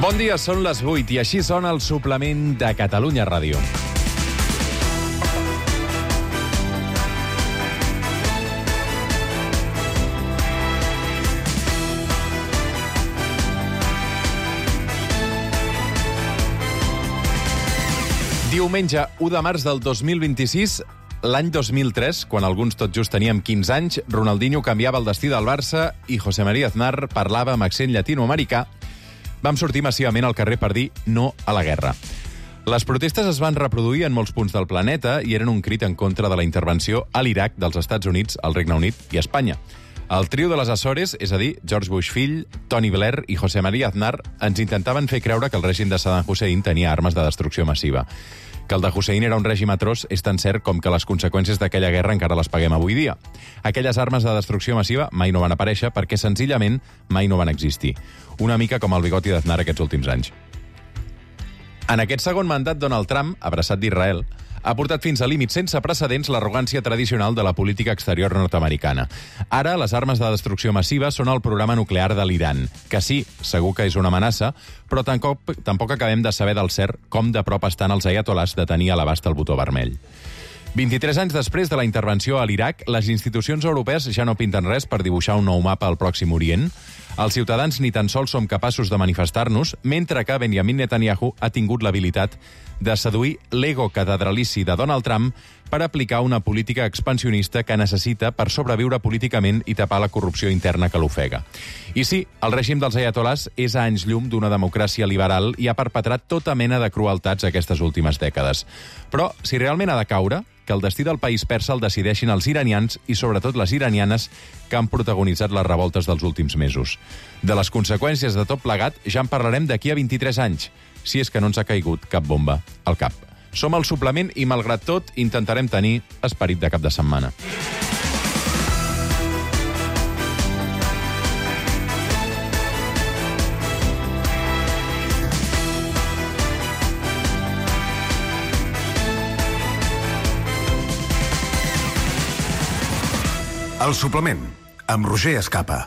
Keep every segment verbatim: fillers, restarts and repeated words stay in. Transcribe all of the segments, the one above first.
Bon dia, són les vuit i així sona el suplement de Catalunya Ràdio. Diumenge u de març del dos mil vint-i-sis, l'any dos mil tres, quan alguns tot just teníem quinze anys, Ronaldinho canviava el destí del Barça i José María Aznar parlava amb accent llatinoamericà, vam sortir massivament al carrer per dir no a la guerra. Les protestes es van reproduir en molts punts del planeta i eren un crit en contra de la intervenció a l'Iraq dels Estats Units, el Regne Unit i Espanya. El trio de les Açores, és a dir, George Bush fill, Tony Blair i José María Aznar, ens intentaven fer creure que el règim de Saddam Hussein tenia armes de destrucció massiva. Que el de Hussein era un règim atroç és tan cert com que les conseqüències d'aquella guerra encara les paguem avui dia. Aquelles armes de destrucció massiva mai no van aparèixer perquè senzillament mai no van existir. Una mica com el bigoti d'Aznar aquests últims anys. En aquest segon mandat, Donald Trump, abraçat d'Israel, ha portat fins a límits sense precedents l'arrogància tradicional de la política exterior nord-americana. Ara, les armes de destrucció massiva són el programa nuclear de l'Iran, que sí, segur que és una amenaça, però tampoc, tampoc acabem de saber del cert com de prop estan els ayatolás de tenir a l'abast el botó vermell. vint-i-tres anys després de la intervenció a l'Iraq, les institucions europees ja no pinten res per dibuixar un nou mapa al Pròxim Orient. Els ciutadans ni tan sols som capaços de manifestar-nos, mentre que Benjamin Netanyahu ha tingut l'habilitat de seduir l'ego catedralici de Donald Trump per aplicar una política expansionista que necessita per sobreviure políticament i tapar la corrupció interna que l'ofega. I sí, el règim dels ayatolás és a anys llum d'una democràcia liberal i ha perpetrat tota mena de crueltats aquestes últimes dècades. Però, si realment ha de caure, que el destí del país persa el decideixin els iranians i sobretot les iranianes que han protagonitzat les revoltes dels últims mesos. De les conseqüències de tot plegat ja en parlarem d'aquí a vint-i-tres anys, si és que no ens ha caigut cap bomba al cap. Som al suplement i, malgrat tot, intentarem tenir esperit de cap de setmana. El suplement, amb Roger Escapa.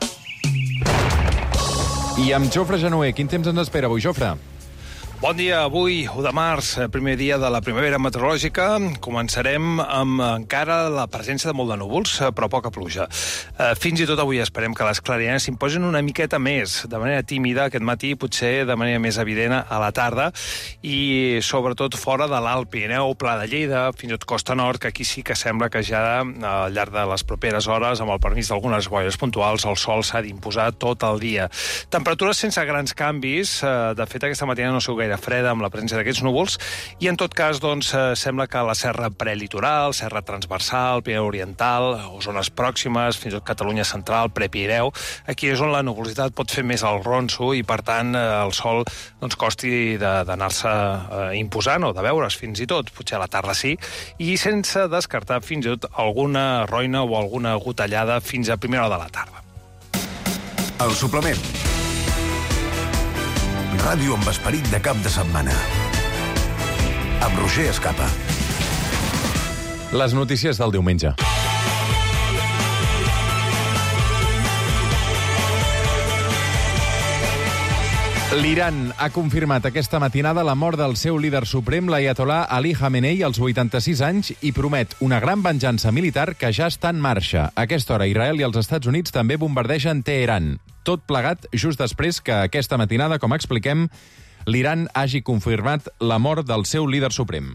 I amb Jofre Genoer. Quin temps ens espera avui, Jofre? Bon dia, avui, u de març, primer dia de la primavera meteorològica. Començarem amb encara la presència de molt de núvols, però poca pluja. Fins i tot avui esperem que les clarianes s'imposin una miqueta més, de manera tímida aquest matí, potser de manera més evident a la tarda, i sobretot fora de l'Alt Pirineu, Pla de Lleida, fins i tot Costa Nord, que aquí sí que sembla que ja al llarg de les properes hores, amb el permís d'algunes boires puntuals, el sol s'ha d'imposar tot el dia. Temperatures sense grans canvis. De fet, aquesta matina no s'ho gaire freda amb la presència d'aquests núvols i en tot cas doncs, sembla que la serra prelitoral, serra transversal, Pirineu Oriental o zones pròximes, fins i tot Catalunya Central, Prepirineu, aquí és on la nuvolositat pot fer més el ronso i per tant el sol doncs, costi d'anar-se eh, imposant o de veure's fins i tot, potser a la tarda sí, i sense descartar fins i tot alguna roina o alguna gotellada fins a primera hora de la tarda. El suplement. Ràdio amb esperit de cap de setmana. Amb Roger Escapa. Les notícies del diumenge. L'Iran ha confirmat aquesta matinada la mort del seu líder suprem, l'ayatolà Ali Khamenei, als vuitanta-sis anys, i promet una gran venjança militar que ja està en marxa. A aquesta hora, Israel i els Estats Units també bombardegen Teheran. Tot plegat just després que aquesta matinada, com expliquem, l'Iran hagi confirmat la mort del seu líder suprem.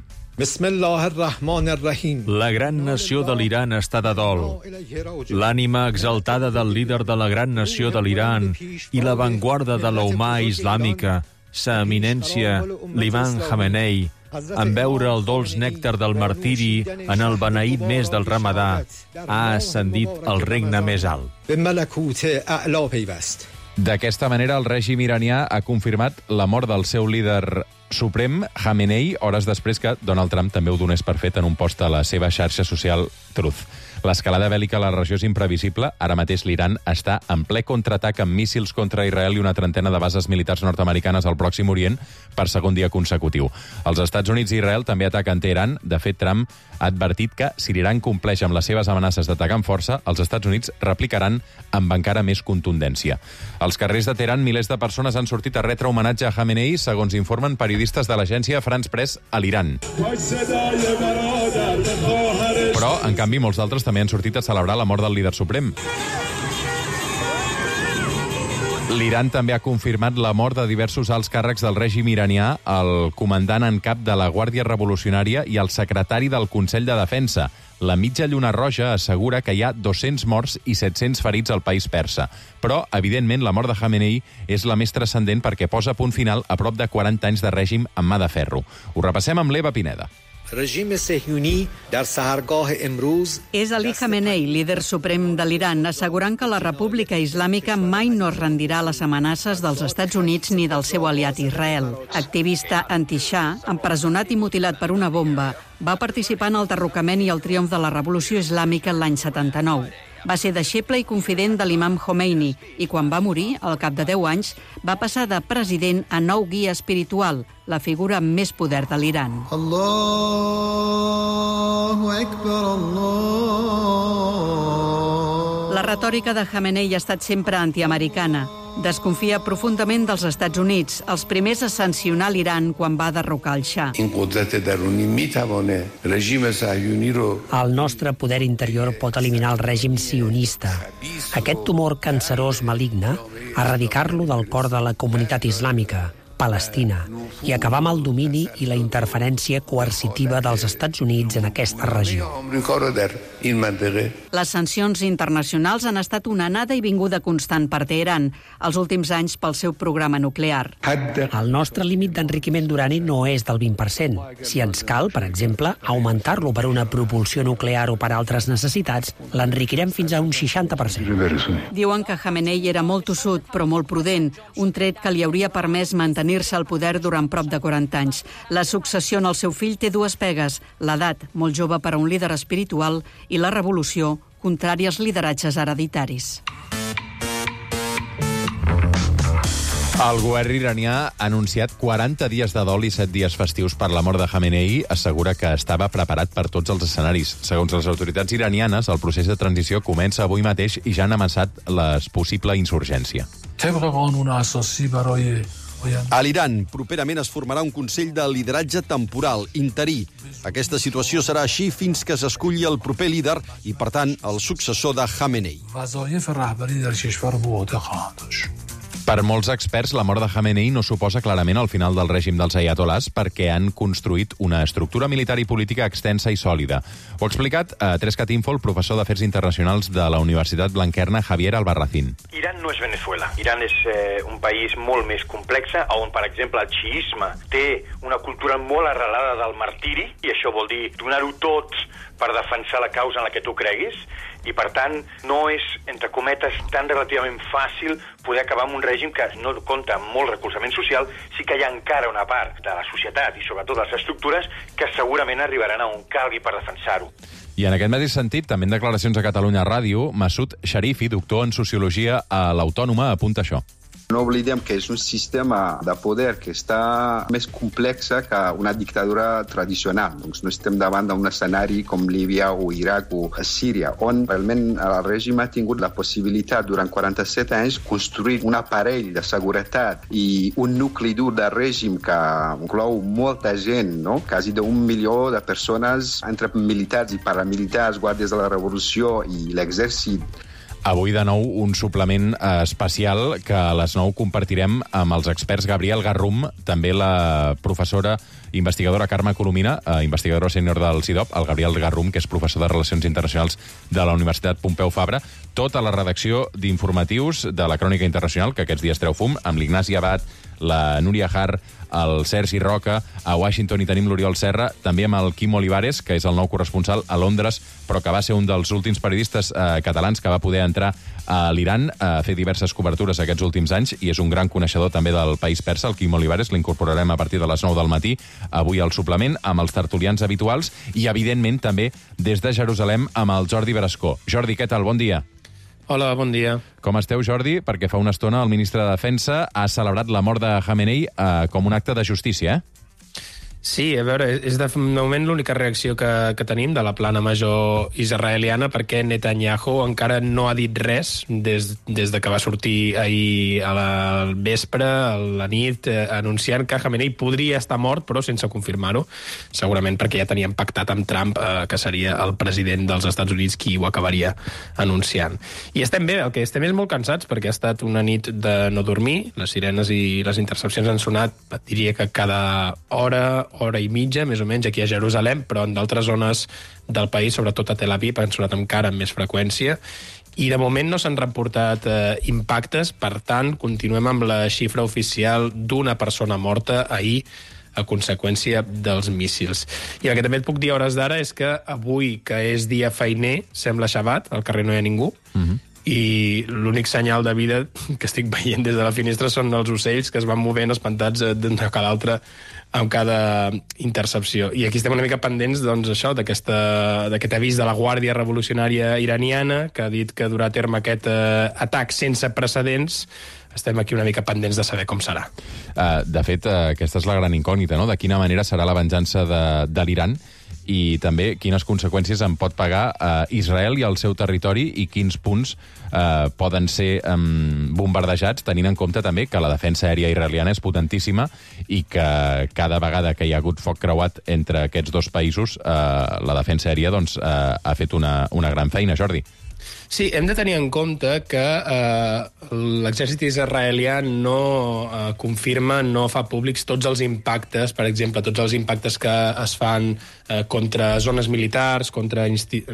La gran nació de l'Iran està de dol. L'ànima exaltada del líder de la gran nació de l'Iran i l'avantguarda de la umma islàmica, sa eminència, l'imam Khamenei, en veure el dolç nèctar del martiri en el beneït mes del Ramadà, ha ascendit al regne més alt. D'aquesta manera, el règim iranià ha confirmat la mort del seu líder suprem, Khamenei, hores després que Donald Trump també ho donés per fet en un post a la seva xarxa social Truth. L'escalada bèl·lica a la regió és imprevisible. Ara mateix l'Iran està en ple contraatac amb míssils contra Israel i una trentena de bases militars nord-americanes al Pròxim Orient per segon dia consecutiu. Els Estats Units i Israel també ataquen Teheran. De fet, Trump ha advertit que si l'Iran compleix amb les seves amenaces d'atacar amb força, els Estats Units replicaran amb encara més contundència. Als carrers de Teheran, milers de persones han sortit a retre homenatge a Khamenei, segons informen periodistes de l'agència France Press a l'Iran. Però, en canvi, molts d'altres també han sortit a celebrar la mort del líder suprem. L'Iran també ha confirmat la mort de diversos alts càrrecs del règim iranià, el comandant en cap de la Guàrdia Revolucionària i el secretari del Consell de Defensa. La mitja lluna roja assegura que hi ha dos-cents morts i set-cents ferits al país persa. Però, evidentment, la mort de Khamenei és la més transcendent perquè posa punt final a prop de quaranta anys de règim amb mà de ferro. Ho repassem amb l'Eva Pineda. És Ali Khamenei, líder suprem de l'Iran, assegurant que la República Islàmica mai no es rendirà a les amenaces dels Estats Units ni del seu aliat Israel. Activista anti-Shah, empresonat i mutilat per una bomba, va participar en el derrocament i el triomf de la Revolució Islàmica l'any setanta-nou. Va ser deixeble i confident de l'imam Khomeini i quan va morir, al cap de deu anys, va passar de president a nou guia espiritual, la figura amb més poder de l'Iran. Allahu Akbar, Allah. La retòrica de Khamenei ha estat sempre antiamericana. Desconfia profundament dels Estats Units, els primers a sancionar l'Iran quan va derrocar el Shah. El nostre poder interior pot eliminar el règim sionista. Aquest tumor cancerós maligne, erradicar-lo del cor de la comunitat islàmica, Palestina, i acabar amb el domini i la interferència coercitiva dels Estats Units en aquesta regió. Les sancions internacionals han estat una anada i vinguda constant per Teheran, els últims anys pel seu programa nuclear. El nostre límit d'enriquiment d'urani no és del vint per cent. Si ens cal, per exemple, augmentar-lo per una propulsió nuclear o per altres necessitats, l'enriquirem fins a un seixanta per cent. Diuen que Khamenei era molt tossut, però molt prudent, un tret que li hauria permès mantenir tenir-se al poder durant prop de quaranta anys. La successió en el seu fill té dues pegues, l'edat, molt jove per a un líder espiritual, i la revolució, contrària als lideratges hereditaris. El govern iranià ha anunciat quaranta dies de dol i set dies festius per la mort de Khamenei. Assegura que estava preparat per tots els escenaris. Segons les autoritats iranianes, el procés de transició comença avui mateix i ja han amenaçat la possible insurgència. A l'Iran, properament es formarà un Consell de Lideratge Temporal, interí. Aquesta situació serà així fins que s'esculli el proper líder i, per tant, el successor de Khamenei. Per molts experts, la mort de Khamenei no suposa clarament el final del règim dels ayatolás perquè han construït una estructura militar i política extensa i sòlida. Ho ha explicat a tres cat info el professor d'Afers Internacionals de la Universitat Blanquerna, Javier Albarracín. Iran no és Venezuela. Iran és eh, un país molt més complex, on, per exemple, el xiisme té una cultura molt arrelada del martiri, i això vol dir donar-ho tot per defensar la causa en la que tu creguis, i, per tant, no és, entre cometes, tan relativament fàcil poder acabar amb un règim que no compta amb molt recolzament social. Sí que hi ha encara una part de la societat i, sobretot, les estructures que segurament arribaran a on calgui per defensar-ho. I en aquest mateix sentit, també en declaracions a Catalunya Ràdio, Masud Sharifi, doctor en Sociologia a l'Autònoma, apunta això. No oblidem que és un sistema de poder que està més complex que una dictadura tradicional. Doncs no estem davant d'un escenari com Líbia o Iraq o Síria, on realment el règim ha tingut la possibilitat durant quaranta-set anys construir un aparell de seguretat i un nucli dur de règim que inclou molta gent, no? Quasi d'un milió de persones entre militars i paramilitars, guàrdies de la revolució i l'exèrcit. Avui, de nou, un suplement especial que a les nou compartirem amb els experts Gabriel Garrum, també la professora investigadora Carme Colomina, investigadora sènior del C I D O P, el Gabriel Garrum, que és professor de Relacions Internacionals de la Universitat Pompeu Fabra, tota la redacció d'informatius de la Crònica Internacional, que aquests dies treu fum, amb l'Ignasi Abad, la Núria Har, el Sergi Roca, a Washington hi tenim l'Oriol Serra, també amb el Quim Olivares, que és el nou corresponsal a Londres, però que va ser un dels últims periodistes eh, catalans que va poder entrar a l'Iran, ha fet diverses cobertures aquests últims anys i és un gran coneixedor també del país persa, el Quim Olivares. L'incorporarem a partir de les nou del matí, avui al suplement, amb els tertulians habituals i, evidentment, també des de Jerusalem amb el Jordi Brascó. Jordi, què tal? Bon dia. Hola, bon dia. Com esteu, Jordi? Perquè fa una estona el ministre de Defensa ha celebrat la mort de Khamenei eh, com un acte de justícia, eh? Sí, a veure, és de, de moment l'única reacció que, que tenim de la plana major israeliana, perquè Netanyahu encara no ha dit res des, des de que va sortir ahir a la al vespre, a la nit, eh, anunciant que Khamenei podria estar mort, però sense confirmar-ho, segurament perquè ja tenien pactat amb Trump, eh, que seria el president dels Estats Units qui ho acabaria anunciant. I estem bé, el que estem és molt cansats, perquè ha estat una nit de no dormir, les sirenes i les intercepcions han sonat, diria que cada hora, hora i mitja, més o menys, aquí a Jerusalem, però en d'altres zones del país, sobretot a Tel Aviv, han sonat encara amb més freqüència, i de moment no s'han reportat eh, impactes, per tant, continuem amb la xifra oficial d'una persona morta ahir a conseqüència dels míssils. I el que també et puc dir a hores d'ara és que avui, que és dia feiner, sembla Shabbat, al carrer no hi ha ningú, mm-hmm. i l'únic senyal de vida que estic veient des de la finestra són els ocells que es van movent espantats d'un a cada altre amb cada intercepció. I aquí estem una mica pendents, doncs, això, d'aquest avís de la Guàrdia Revolucionària Iraniana, que ha dit que durà a terme aquest eh, atac sense precedents. Estem aquí una mica pendents de saber com serà. Uh, de fet, uh, aquesta és la gran incògnita, no?, de quina manera serà la venjança de, de l'Iran i també quines conseqüències en pot pagar uh, Israel i el seu territori i quins punts uh, poden ser um, bombardejats, tenint en compte també que la defensa aèria israeliana és potentíssima i que cada vegada que hi ha hagut foc creuat entre aquests dos països, uh, la defensa aèria doncs, uh, ha fet una, una gran feina, Jordi. Sí, hem de tenir en compte que eh, l'exèrcit israelià no eh, confirma, no fa públics tots els impactes, per exemple, tots els impactes que es fan eh, contra zones militars, contra... Insti...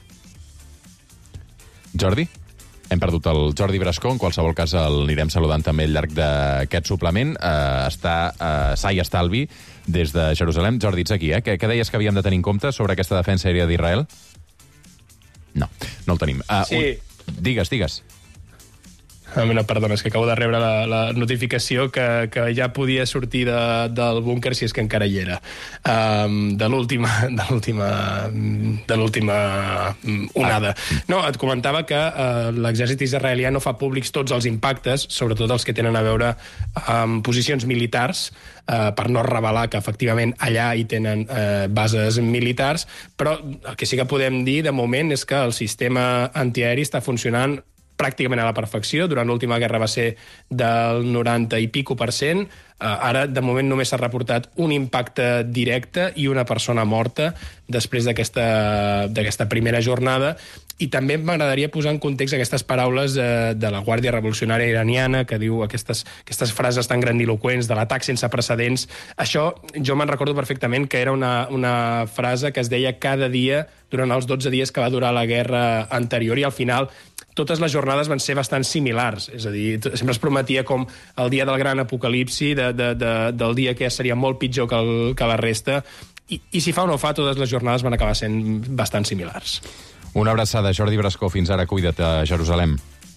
Jordi? Hem perdut el Jordi Brascó, en qualsevol cas l'anirem saludant també al llarg d'aquest suplement. Uh, està uh, sa i estalvi des de Jerusalem. Jordi, ets aquí, eh? Què, què deies que havíem de tenir en compte sobre aquesta defensa aèria d'Israel? No, no el tenim. Uh, sí. Un... Digues, digues. No, perdona, és que acabo de rebre la, la notificació que, que ja podia sortir de, del búnquer si és que encara hi era. Um, de l'última de l'última de l'última onada. No, et comentava que uh, l'exèrcit israelià no fa públics tots els impactes, sobretot els que tenen a veure amb posicions militars, uh, per no revelar que efectivament allà hi tenen uh, bases militars, però el que sí que podem dir de moment és que el sistema antiaeri està funcionant pràcticament a la perfecció. Durant l'última guerra va ser del noranta i pico per cent. Uh, ara, de moment, només s'ha reportat un impacte directe i una persona morta després d'aquesta primera jornada. I també m'agradaria posar en context aquestes paraules eh, de la Guàrdia Revolucionària Iraniana, que diu aquestes, aquestes frases tan grandiloquents de l'atac sense precedents. Això jo me'n recordo perfectament que era una, una frase que es deia cada dia durant els dotze dies que va durar la guerra anterior, i al final totes les jornades van ser bastant similars. És a dir, sempre es prometia com el dia del gran apocalipsi, de, de, de, del dia que seria molt pitjor que, el, que la resta, i, i si fa o no fa, totes les jornades van acabar sent bastant similars. Una abraçada, Jordi Brascó. Fins ara, cuida't a Jerusalem.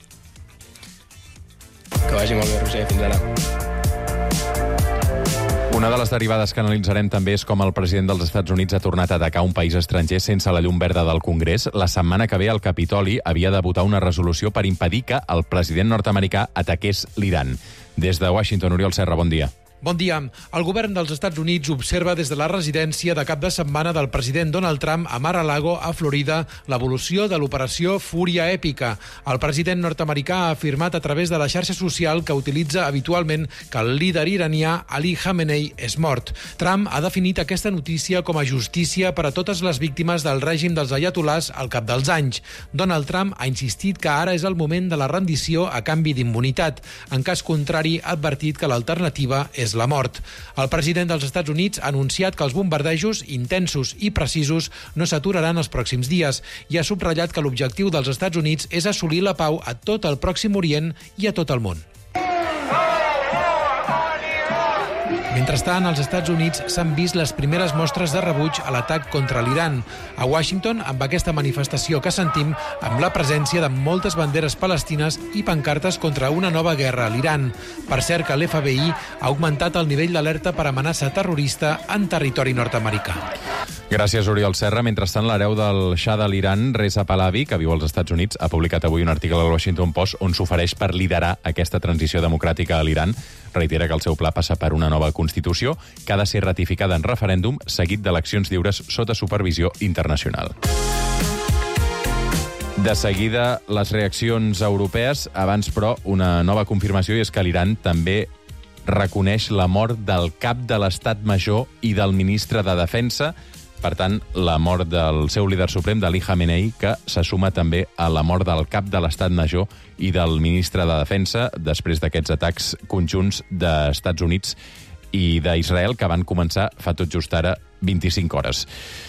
Que vagi molt bé, Roger. Fins ara. Una de les derivades que analitzarem també és com el president dels Estats Units ha tornat a atacar un país estranger sense la llum verda del Congrés. La setmana que ve el Capitoli havia de votar una resolució per impedir que el president nord-americà ataqués l'Iran. Des de Washington, Oriol Serra, bon dia. Bon dia. El govern dels Estats Units observa des de la residència de cap de setmana del president Donald Trump a Mar-a-Lago, a Florida, l'evolució de l'operació Fúria Èpica. El president nord-americà ha afirmat a través de la xarxa social que utilitza habitualment que el líder iranià Ali Khamenei és mort. Trump ha definit aquesta notícia com a justícia per a totes les víctimes del règim dels ayatolars al cap dels anys. Donald Trump ha insistit que ara és el moment de la rendició a canvi d'immunitat. En cas contrari, ha advertit que l'alternativa és la mort. El president dels Estats Units ha anunciat que els bombardejos intensos i precisos no s'aturaran els pròxims dies i ha subratllat que l'objectiu dels Estats Units és assolir la pau a tot el Pròxim Orient i a tot el món. Mentrestant, als Estats Units s'han vist les primeres mostres de rebuig a l'atac contra l'Iran. A Washington, amb aquesta manifestació que sentim, amb la presència de moltes banderes palestines i pancartes contra una nova guerra a l'Iran. Per cert que l'F B I ha augmentat el nivell d'alerta per amenaça terrorista en territori nord-americà. Gràcies, Oriol Serra. Mentrestant, l'hereu del Shah de l'Iran, Reza Pahlavi, que viu als Estats Units, ha publicat avui un article al Washington Post on s'ofereix per liderar aquesta transició democràtica a l'Iran. Reitera que el seu pla passa per una nova Constitució que ha de ser ratificada en referèndum seguit d'eleccions lliures sota supervisió internacional. De seguida, les reaccions europees. Abans, però, una nova confirmació, i és que l'Iran també reconeix la mort del cap de l'Estat Major i del ministre de Defensa. Per tant, la mort del seu líder suprem, d'Ali Khamenei, que se suma també a la mort del cap de l'Estat Major i del ministre de Defensa després d'aquests atacs conjunts d'Estats Units i d'Israel que van començar fa tot just ara vint-i-cinc hores.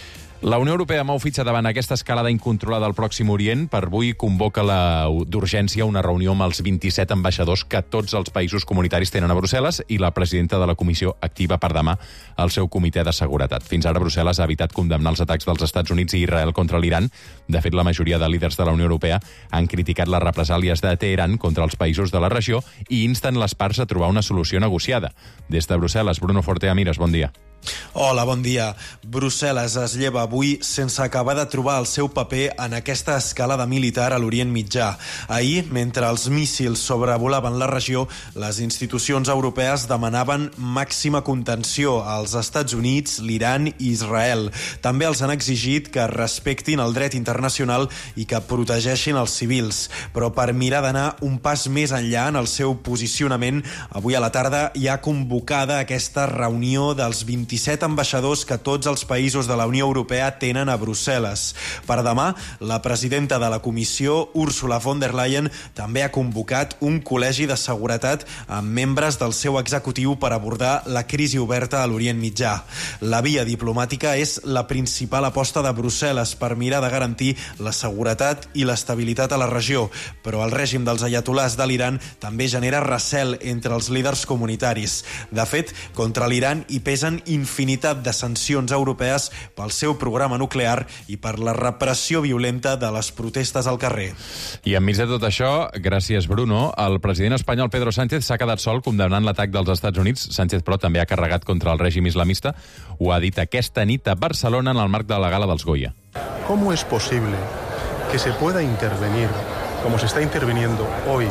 La Unió Europea mou fitxa davant aquesta escalada incontrolada al Pròxim Orient. Per avui convoca la d'urgència una reunió amb els vint-i-set ambaixadors que tots els països comunitaris tenen a Brussel·les i la presidenta de la Comissió activa per demà el seu comitè de seguretat. Fins ara Brussel·les ha evitat condemnar els atacs dels Estats Units i Israel contra l'Iran. De fet, la majoria de líders de la Unió Europea han criticat les represàlies de Teheran contra els països de la regió i insten les parts a trobar una solució negociada. Des de Brussel·les, Bruno Fortea-Mires, bon dia. Hola, bon dia. Brussel·les es lleva avui sense acabar de trobar el seu paper en aquesta escalada militar a l'Orient Mitjà. Ahir, mentre els míssils sobrevolaven la regió, les institucions europees demanaven màxima contenció als Estats Units, l'Iran i Israel. També els han exigit que respectin el dret internacional i que protegeixin els civils. Però per mirar d'anar un pas més enllà en el seu posicionament, avui a la tarda hi ha convocada aquesta reunió dels vint-i-set ambaixadors que tots els països de la Unió Europea tenen a Brussel·les. Per demà, la presidenta de la Comissió, Ursula von der Leyen, també ha convocat un col·legi de seguretat amb membres del seu executiu per abordar la crisi oberta a l'Orient Mitjà. La via diplomàtica és la principal aposta de Brussel·les per mirar de garantir la seguretat i l'estabilitat a la regió, però el règim dels ayatolars de l'Iran també genera recel entre els líders comunitaris. De fet, contra l'Iran hi pesen infinitat de sancions europees pel seu programa nuclear i per la repressió violenta de les protestes al carrer. I enmig de tot això, gràcies Bruno, el president espanyol Pedro Sánchez s'ha quedat sol condemnant l'atac dels Estats Units. Sánchez, però, també ha carregat contra el règim islamista. Ho ha dit aquesta nit a Barcelona en el marc de la gala dels Goya. ¿Cómo es posible que se pueda intervenir, como se está interviniendo hoy,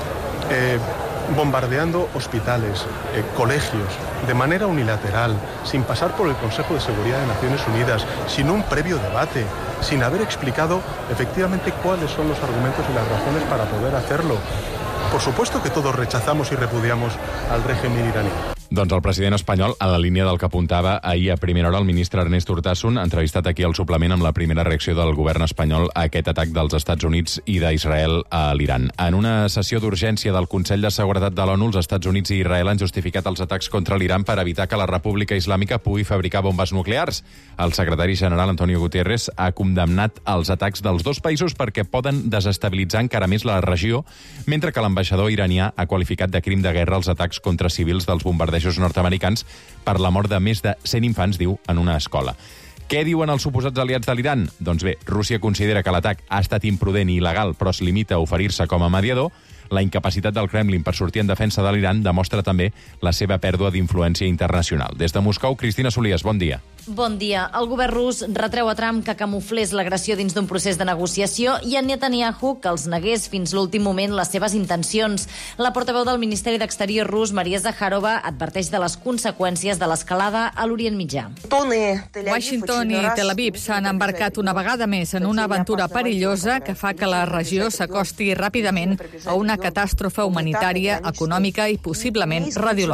eh, bombardeando hospitales, eh, colegios, de manera unilateral, sin pasar por el Consejo de Seguridad de Naciones Unidas, sin un previo debate, sin haber explicado efectivamente cuáles son los argumentos y las razones para poder hacerlo? Por supuesto que todos rechazamos y repudiamos al régimen iraní. Doncs el president espanyol, a la línia del que apuntava ahir a primera hora el ministre Ernest Urtasun, entrevistat aquí al suplement amb la primera reacció del govern espanyol a aquest atac dels Estats Units i d'Israel a l'Iran. En una sessió d'urgència del Consell de Seguretat de l'ONU, els Estats Units i Israel han justificat els atacs contra l'Iran per evitar que la República Islàmica pugui fabricar bombes nuclears. El secretari general Antonio Guterres ha condemnat els atacs dels dos països perquè poden desestabilitzar encara més la regió, mentre que l'ambaixador iranià ha qualificat de crim de guerra els atacs contra civils dels bombardejos nord-americans per la mort de més de cent infants, diu, en una escola. Què diuen els suposats aliats de l'Iran? Doncs bé, Rússia considera que l'atac ha estat imprudent i il·legal, però es limita a oferir-se com a mediador. La incapacitat del Kremlin per sortir en defensa de l'Iran demostra també la seva pèrdua d'influència internacional. Des de Moscou, Cristina Solies, bon dia. Bon dia. El govern rus retreu a Trump que camuflés l'agressió dins d'un procés de negociació i a Netanyahu que els negués fins l'últim moment les seves intencions. La portaveu del Ministeri d'Exterior rus, Maria Zakharova, adverteix de les conseqüències de l'escalada a l'Orient Mitjà. Washington i Tel Aviv s'han embarcat una vegada més en una aventura perillosa que fa que la regió s'acosti ràpidament a una catàstrofe humanitària, econòmica i possiblement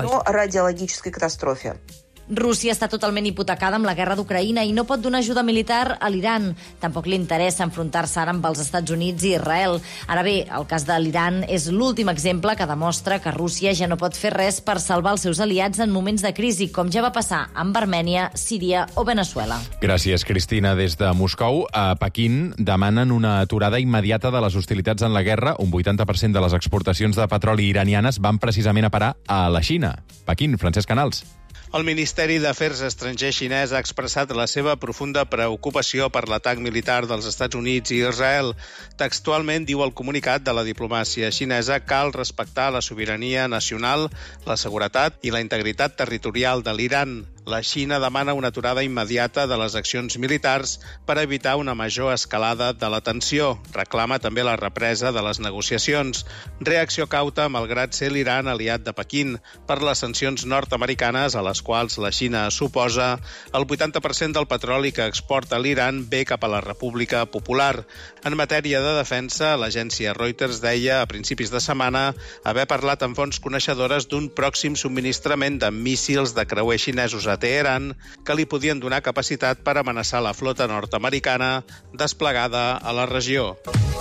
radiològica. Rússia està totalment hipotecada amb la guerra d'Ucraïna i no pot donar ajuda militar a l'Iran. Tampoc li interessa enfrontar-se ara amb els Estats Units i Israel. Ara bé, el cas de l'Iran és l'últim exemple que demostra que Rússia ja no pot fer res per salvar els seus aliats en moments de crisi, com ja va passar amb Armènia, Síria o Veneçuela. Gràcies, Cristina. Des de Moscou, a Pequín demanen una aturada immediata de les hostilitats en la guerra. Un vuitanta per cent de les exportacions de petroli iranianes van precisament a parar a la Xina. Pequín, Francesc Canals. El Ministeri d'Afers Estrangers xinès ha expressat la seva profunda preocupació per l'atac militar dels Estats Units i Israel. Textualment diu el comunicat de la diplomàcia xinesa: cal respectar la sobirania nacional, la seguretat i la integritat territorial de l'Iran. La Xina demana una aturada immediata de les accions militars per evitar una major escalada de la tensió. Reclama també la represa de les negociacions. Reacció cauta, malgrat ser l'Iran aliat de Pequín, per les sancions nord-americanes a les quals la Xina s'oposa. El vuitanta per cent del petroli que exporta l'Iran ve cap a la República Popular. En matèria de defensa, l'agència Reuters deia a principis de setmana haver parlat amb fonts coneixedores d'un pròxim subministrament de míssils de creuer xinesos a Teheran que li podien donar capacitat per amenaçar la flota nord-americana desplegada a la regió.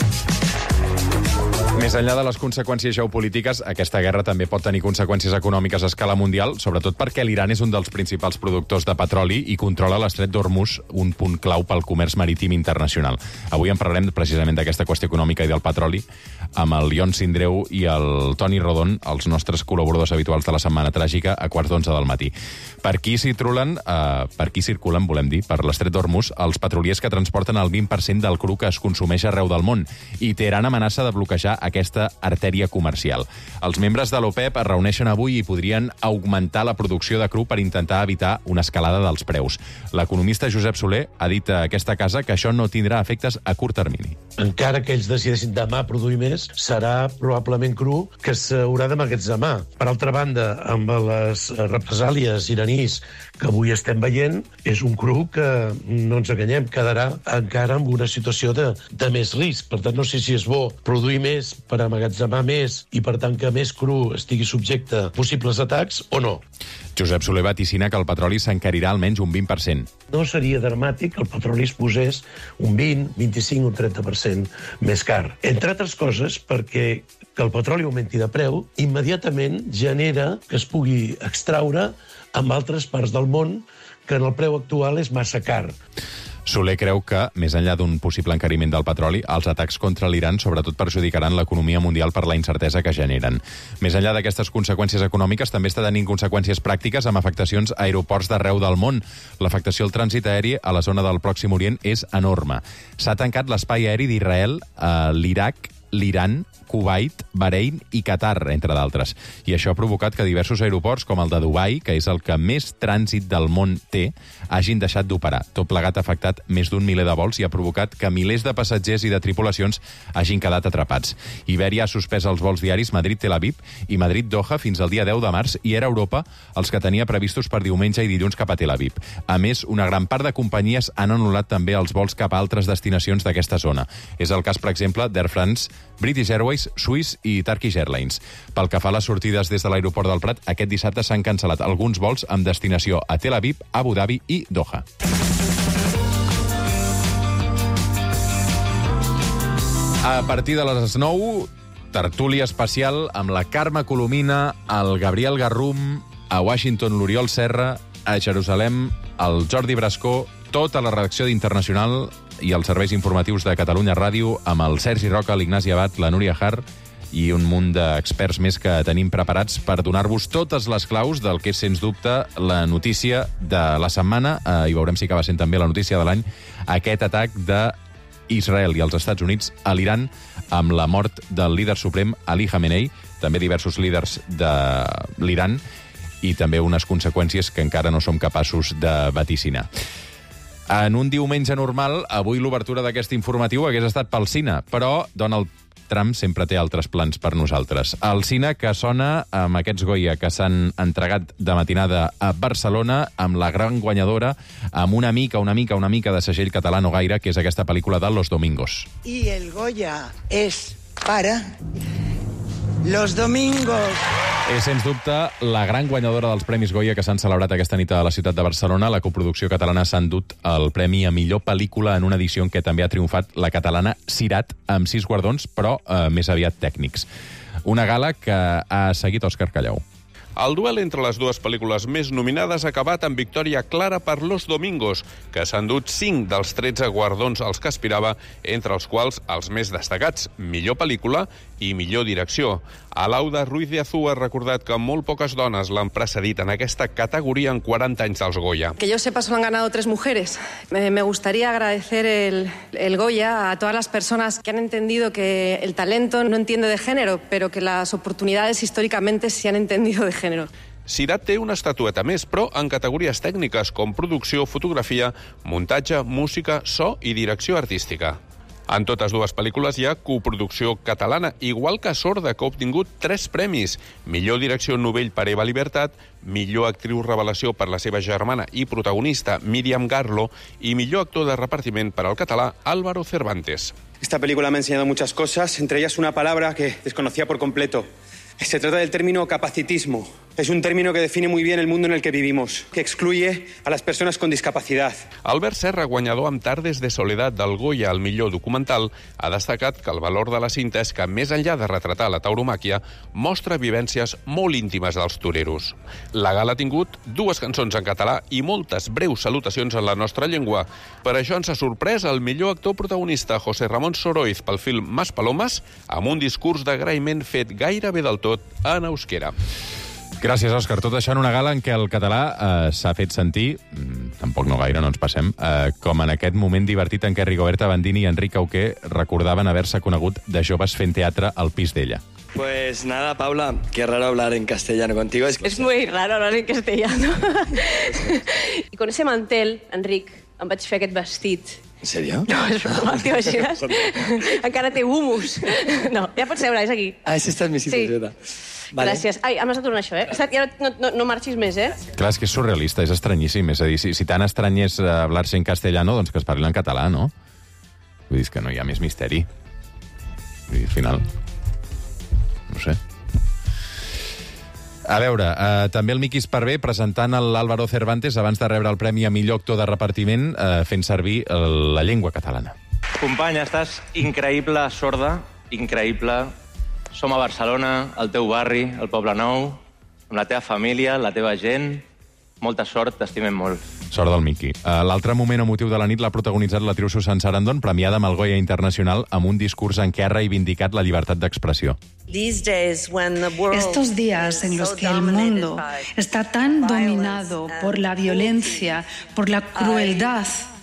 Més enllà de les conseqüències geopolítiques, aquesta guerra també pot tenir conseqüències econòmiques a escala mundial, sobretot perquè l'Iran és un dels principals productors de petroli i controla l'estret d'Hormuz, un punt clau pel comerç marítim internacional. Avui en parlarem precisament d'aquesta qüestió econòmica i del petroli amb el Ion Sindreu i el Toni Rodon, els nostres col·laboradors habituals de la Setmana Tràgica, a quarts d'onze del matí. Per qui circulen, eh, per qui circulen, volem dir, per l'estret d'Hormuz, els petroliers que transporten el vint per cent del cru que es consumeix arreu del món, i Teheran amenaça de bloquejar aquesta artèria comercial. Els membres de l'OPEP es reuneixen avui i podrien augmentar la producció de cru per intentar evitar una escalada dels preus. L'economista Josep Soler ha dit a aquesta casa que això no tindrà efectes a curt termini. Encara que ells decideixin demà produir més, serà probablement cru que s'haurà d'emmagatzemar. Per altra banda, amb les represàlies iranís que avui estem veient, és un cru que, no ens enganyem, quedarà encara en una situació de, de més risc. Per tant, no sé si és bo produir més per emmagatzemar més i, per tant, que més cru estigui subjecte a possibles atacs o no. Josep Soler vaticina que el petroli s'encarirà almenys un vint per cent. No seria dramàtic que el petroli es posés un vint, vint-i-cinc o un trenta per cent més car. Entre altres coses, perquè que el petroli augmenti de preu immediatament genera que es pugui extraure en altres parts del món que en el preu actual és massa car. Soler creu que, més enllà d'un possible encariment del petroli, els atacs contra l'Iran sobretot perjudicaran l'economia mundial per la incertesa que generen. Més enllà d'aquestes conseqüències econòmiques, també està tenint conseqüències pràctiques amb afectacions a aeroports d'arreu del món. L'afectació al trànsit aeri a la zona del Pròxim Orient és enorme. S'ha tancat l'espai aeri d'Israel, a l'Iraq, l'Iran, Kuwait, Bahrein i Qatar, entre d'altres. I això ha provocat que diversos aeroports, com el de Dubai, que és el que més trànsit del món té, hagin deixat d'operar. Tot plegat ha afectat més d'un miler de vols i ha provocat que milers de passatgers i de tripulacions hagin quedat atrapats. Iberia ha suspès els vols diaris Madrid-Tel Aviv i Madrid-Doha fins al dia deu de març i Air Europa els que tenia previstos per diumenge i dilluns cap a Tel Aviv. A més, una gran part de companyies han anul·lat també els vols cap a altres destinacions d'aquesta zona. És el cas, per exemple, d'Air France, British Airways, Swiss i Turkish Airlines. Pel que fa a les sortides des de l'aeroport del Prat, aquest dissabte s'han cancel·lat alguns vols amb destinació a Tel Aviv, Abu Dhabi i Doha. A partir de les nou, tertúlia especial amb la Carme Colomina, el Gabriel Garrum, a Washington l'Oriol Serra, a Jerusalem el Jordi Brascó, tota la redacció d'Internacional i els serveis informatius de Catalunya Ràdio amb el Sergi Roca, l'Ignasi Abad, la Núria Har i un munt d'experts més que tenim preparats per donar-vos totes les claus del que és, sens dubte, la notícia de la setmana, eh, i veurem si acaba sent també la notícia de l'any, aquest atac d'Israel i els Estats Units a l'Iran amb la mort del líder suprem Ali Khamenei, també diversos líders de l'Iran, i també unes conseqüències que encara no som capaços de vaticinar. En un diumenge normal, avui l'obertura d'aquest informatiu hagués estat pel cine, però Donald Trump sempre té altres plans per nosaltres. El cine que sona amb aquests Goya que s'han entregat de matinada a Barcelona amb la gran guanyadora, amb una mica, una mica, una mica de segell català no gaire, que és aquesta pel·lícula de Los Domingos. Y el Goya es para Los Domingos. És, sens dubte, la gran guanyadora dels Premis Goya que s'han celebrat aquesta nit a la ciutat de Barcelona. La coproducció catalana s'ha endut el premi a millor pel·lícula en una edició en què també ha triomfat la catalana Sirat, amb sis guardons, però eh, més aviat tècnics. Una gala que ha seguit Òscar Callau. El duel entre les dues pel·lícules més nominades ha acabat amb victòria clara per Los Domingos, que s'ha endut cinc dels tretze guardons als que aspirava, entre els quals els més destacats: millor pel·lícula, i millor direcció. Alauda Ruiz de Azúa ha recordat que molt poques dones l'han precedit en aquesta categoria en quaranta anys dels Goya. Que yo sepa, solo han ganado tres mujeres. Me, me gustaría agradecer el, el Goya a todas las personas que han entendido que el talento no entiende de género, pero que las oportunidades históricamente sí han entendido de género. Cirat té una estatueta més, però en categories tècniques com producció, fotografia, muntatge, música, so i direcció artística. En totes dues pel·lícules hi ha coproducció catalana, igual que Sorda, que ha obtingut tres premis. Millor direcció novell per Eva Libertad, millor actriu revelació per la seva germana i protagonista Míriam Garlo i millor actor de repartiment per al català Álvaro Cervantes. Esta película me ha enseñado muchas cosas, entre ellas una palabra que desconocía por completo. Se trata del término capacitismo. Es un término que define muy bien el mundo en el que vivimos, que excluye a las personas con discapacidad. Albert Serra, guanyador amb Tardes de Soledad del Goya al millor documental, ha destacat que el valor de la cinta és que, més enllà de retratar la tauromàquia, mostra vivències molt íntimes dels toreros. La gala ha tingut dues cançons en català i moltes breus salutacions en la nostra llengua. Per això ens ha sorprès el millor actor protagonista, José Ramón Soroiz, pel film Mas Palomas, amb un discurs d'agraïment fet gairebé del tot en euskera. Gràcies, Òscar. Tot això en una gala en què el català eh, s'ha fet sentir, mm, tampoc no gaire, no ens passem, eh, com en aquest moment divertit en què Rigoberta Bandini i Enric Auqué recordaven haver-se conegut de joves fent teatre al pis d'ella. Pues nada, Paula, qué raro hablar en castellano contigo. Es, Es muy raro hablar en castellano. I con ese mantel, Enric, em vaig fer aquest vestit. ¿En serio? No, és broma, t'imagines? Encara té humus. No, ja pots seure, és aquí. Ah, és esta és mi situació. Sí. Vale. Gràcies. Ai, em has de tornar això, eh? Ja no, no, no marxis més, eh? Clar, és que és surrealista, és estranyíssim. És a dir, si, si tan estrany és hablar-se en castellano, doncs que es parli en català, no? Vull dir, que no hi ha més misteri. Vull dir, al final... No sé. A veure, eh, també el Miqui Esparvé presentant l'Álvaro Cervantes abans de rebre el premi a millor actor de repartiment eh, fent servir la llengua catalana. Companya, estàs increïble, Sorda, increïble. Som a Barcelona, al teu barri, al Poble Nou, amb la teva família, la teva gent. Molta sort, t'estimem molt. Sort del Miqui. Uh, L'altre moment emotiu de la nit l'ha protagonitzat l'actriu Susan Sarandon, premiada amb el Goya Internacional, amb un discurs en què ha reivindicat la llibertat d'expressió. Estos días en los que el mundo está tan dominado por la violencia, por la crueldad,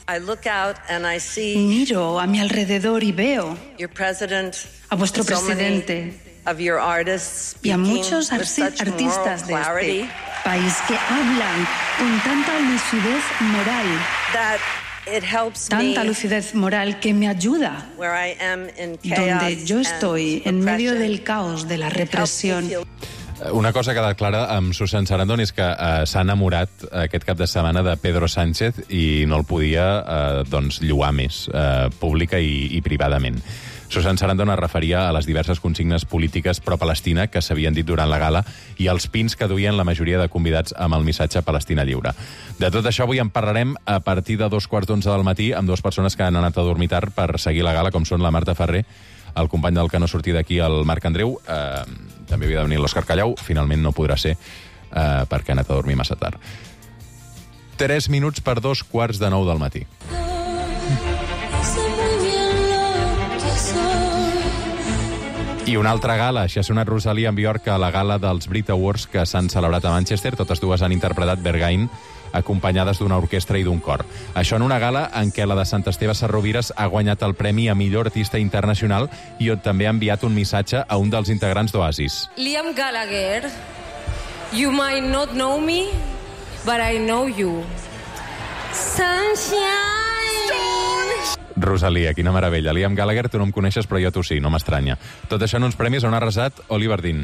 miro a mi alrededor y veo a vuestro presidente y a muchos artistas de este país que hablan con tanta lucidez moral, tanta lucidez moral que me ayuda donde yo estoy, en medio del caos de la represión. Una cosa que ha quedat clara amb Susan Sarandon és que eh, s'ha enamorat aquest cap de setmana de Pedro Sánchez i no el podia eh, doncs, lloar més, eh, pública i, i privadament. Susan Sarandon es referia a les diverses consignes polítiques pro-Palestina que s'havien dit durant la gala i als pins que duien la majoria de convidats amb el missatge Palestina lliure. De tot això avui en parlarem a partir de dos quarts d'onze del matí amb dues persones que han anat a dormir tard per seguir la gala, com són la Marta Ferrer, el company del que no sortir d'aquí, el Marc Andreu, eh, també havia de venir l'Òscar Callau, finalment no podrà ser eh, perquè ha anat a dormir massa tard. Tres minuts per dos quarts de nou del matí. I una altra gala, així ha sonat Rosalia en Bjork a la gala dels Brit Awards que s'han celebrat a Manchester. Totes dues han interpretat Berghain, acompanyades d'una orquestra i d'un cor. Això en una gala en què la de Sant Esteve Sarrovires ha guanyat el premi a millor artista internacional i on també ha enviat un missatge a un dels integrants d'Oasis. Liam Gallagher, you might not know me, but I know you. Sunshine! Rosalia, quina meravella. Liam Gallagher, tu no em coneixes, però jo tu sí, no m'estranya. Tot això en uns premis on ha arrasat Oliver Dean.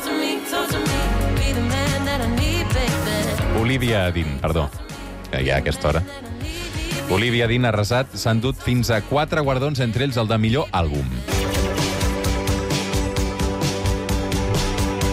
Olivia Dean, perdó, que hi ha a aquesta hora. Olivia Dean ha arrasat, s'han dut fins a quatre guardons, entre ells el de millor àlbum.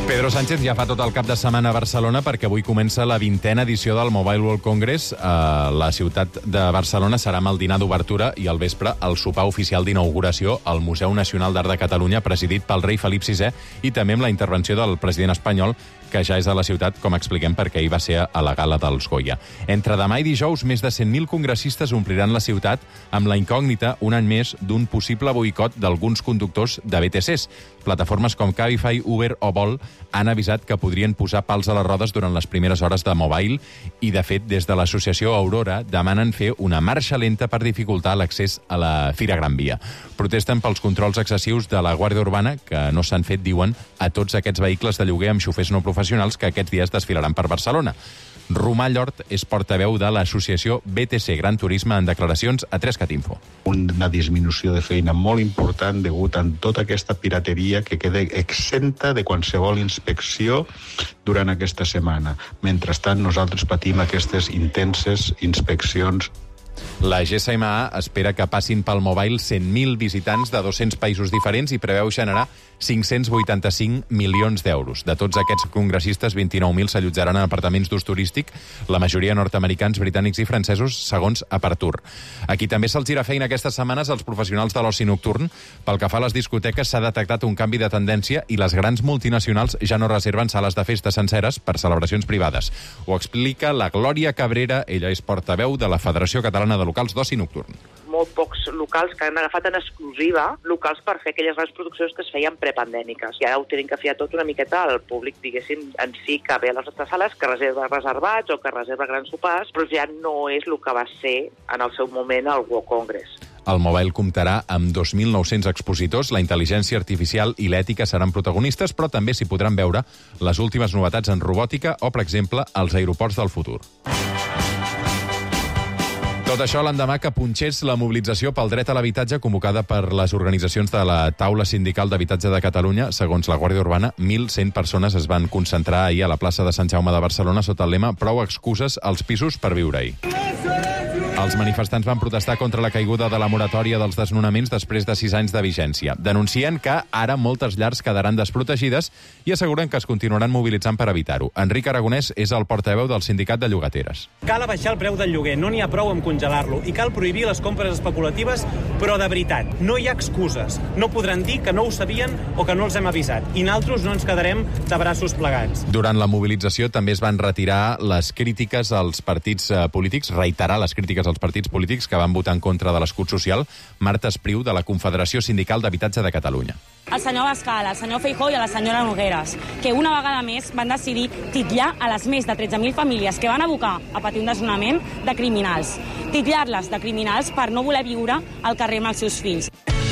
Pedro Sánchez ja fa tot el cap de setmana a Barcelona perquè avui comença la vintena edició del Mobile World Congress. A la ciutat de Barcelona serà amb el dinar d'obertura i al vespre el sopar oficial d'inauguració al Museu Nacional d'Art de Catalunya, presidit pel rei Felip sisè, i també amb la intervenció del president espanyol, que ja és a la ciutat, com expliquem, perquè ahir va ser a la gala dels Goya. Entre demà i dijous, més de cent mil congressistes ompliran la ciutat amb la incògnita, un any més, d'un possible boicot d'alguns conductors de B T Cs. Plataformes com Cabify, Uber o Bolt han avisat que podrien posar pals a les rodes durant les primeres hores de Mobile i, de fet, des de l'associació Aurora demanen fer una marxa lenta per dificultar l'accés a la Fira Gran Via. Protesten pels controls excessius de la Guàrdia Urbana que no s'han fet, diuen, a tots aquests vehicles de lloguer amb xofers no professionals que aquests dies desfilaran per Barcelona. Romà Llort és portaveu de l'associació B T C Gran Turisme en declaracions a tres cat info. Una disminució de feina molt important degut a tota aquesta pirateria que queda exenta de qualsevol inspecció durant aquesta setmana. Mentrestant, nosaltres patim aquestes intenses inspeccions. La G S M A espera que passin pel Mobile cent mil visitants de dos-cents països diferents i preveu generar cinc-cents vuitanta-cinc milions d'euros. De tots aquests congressistes, vint-i-nou mil s'allotjaran en apartaments d'ús turístic, la majoria nord-americans, britànics i francesos, segons Apertur. Aquí també se'ls gira feina aquestes setmanes als professionals de l'oci nocturn. Pel que fa a les discoteques, s'ha detectat un canvi de tendència i les grans multinacionals ja no reserven sales de festa senceres per celebracions privades. Ho explica la Glòria Cabrera, ella és portaveu de la Federació Catalana de Locals d'Oci Nocturn. Molt pocs locals que han agafat en exclusiva locals per fer aquelles grans produccions que es feien prepandèmiques. I ara ho tenen que fer tot una miqueta al públic, diguéssim, en si que ve a les nostres sales, que reserva reservats o que reserva grans sopars, però ja no és el que va ser en el seu moment el World Congress. El Mobile comptarà amb dos mil nou-cents expositors, la intel·ligència artificial i l'ètica seran protagonistes, però també s'hi podran veure les últimes novetats en robòtica o, per exemple, els aeroports del futur. Tot això l'endemà que punxés la mobilització pel dret a l'habitatge convocada per les organitzacions de la Taula Sindical d'Habitatge de Catalunya. Segons la Guàrdia Urbana, mil cent persones es van concentrar ahir a la plaça de Sant Jaume de Barcelona sota el lema «Prou excuses als pisos per viure-hi». Els manifestants van protestar contra la caiguda de la moratòria dels desnonaments després de sis anys de vigència. Denuncien que ara moltes llars quedaran desprotegides i asseguren que es continuaran mobilitzant per evitar-ho. Enric Aragonès és el portaveu del Sindicat de Llogateres. Cal abaixar el preu del lloguer, no n'hi ha prou amb congelar-lo, i cal prohibir les compres especulatives, però de veritat, no hi ha excuses. No podran dir que no ho sabien o que no els hem avisat, i nosaltres no ens quedarem de braços plegats. Durant la mobilització també es van retirar les crítiques als partits polítics, reiterar les crítiques als partits polítics que van votar en contra de l'escut social. Marta Espriu, de la Confederació Sindical d'Habitatge de Catalunya. El senyor Abascal, el senyor Feijóo i la senyora Nogueras, que una vegada més van decidir titllar a les més de tretze mil famílies que van abocar a patir un desnonament de criminals. Titllar-les de criminals per no voler viure al carrer amb els seus fills.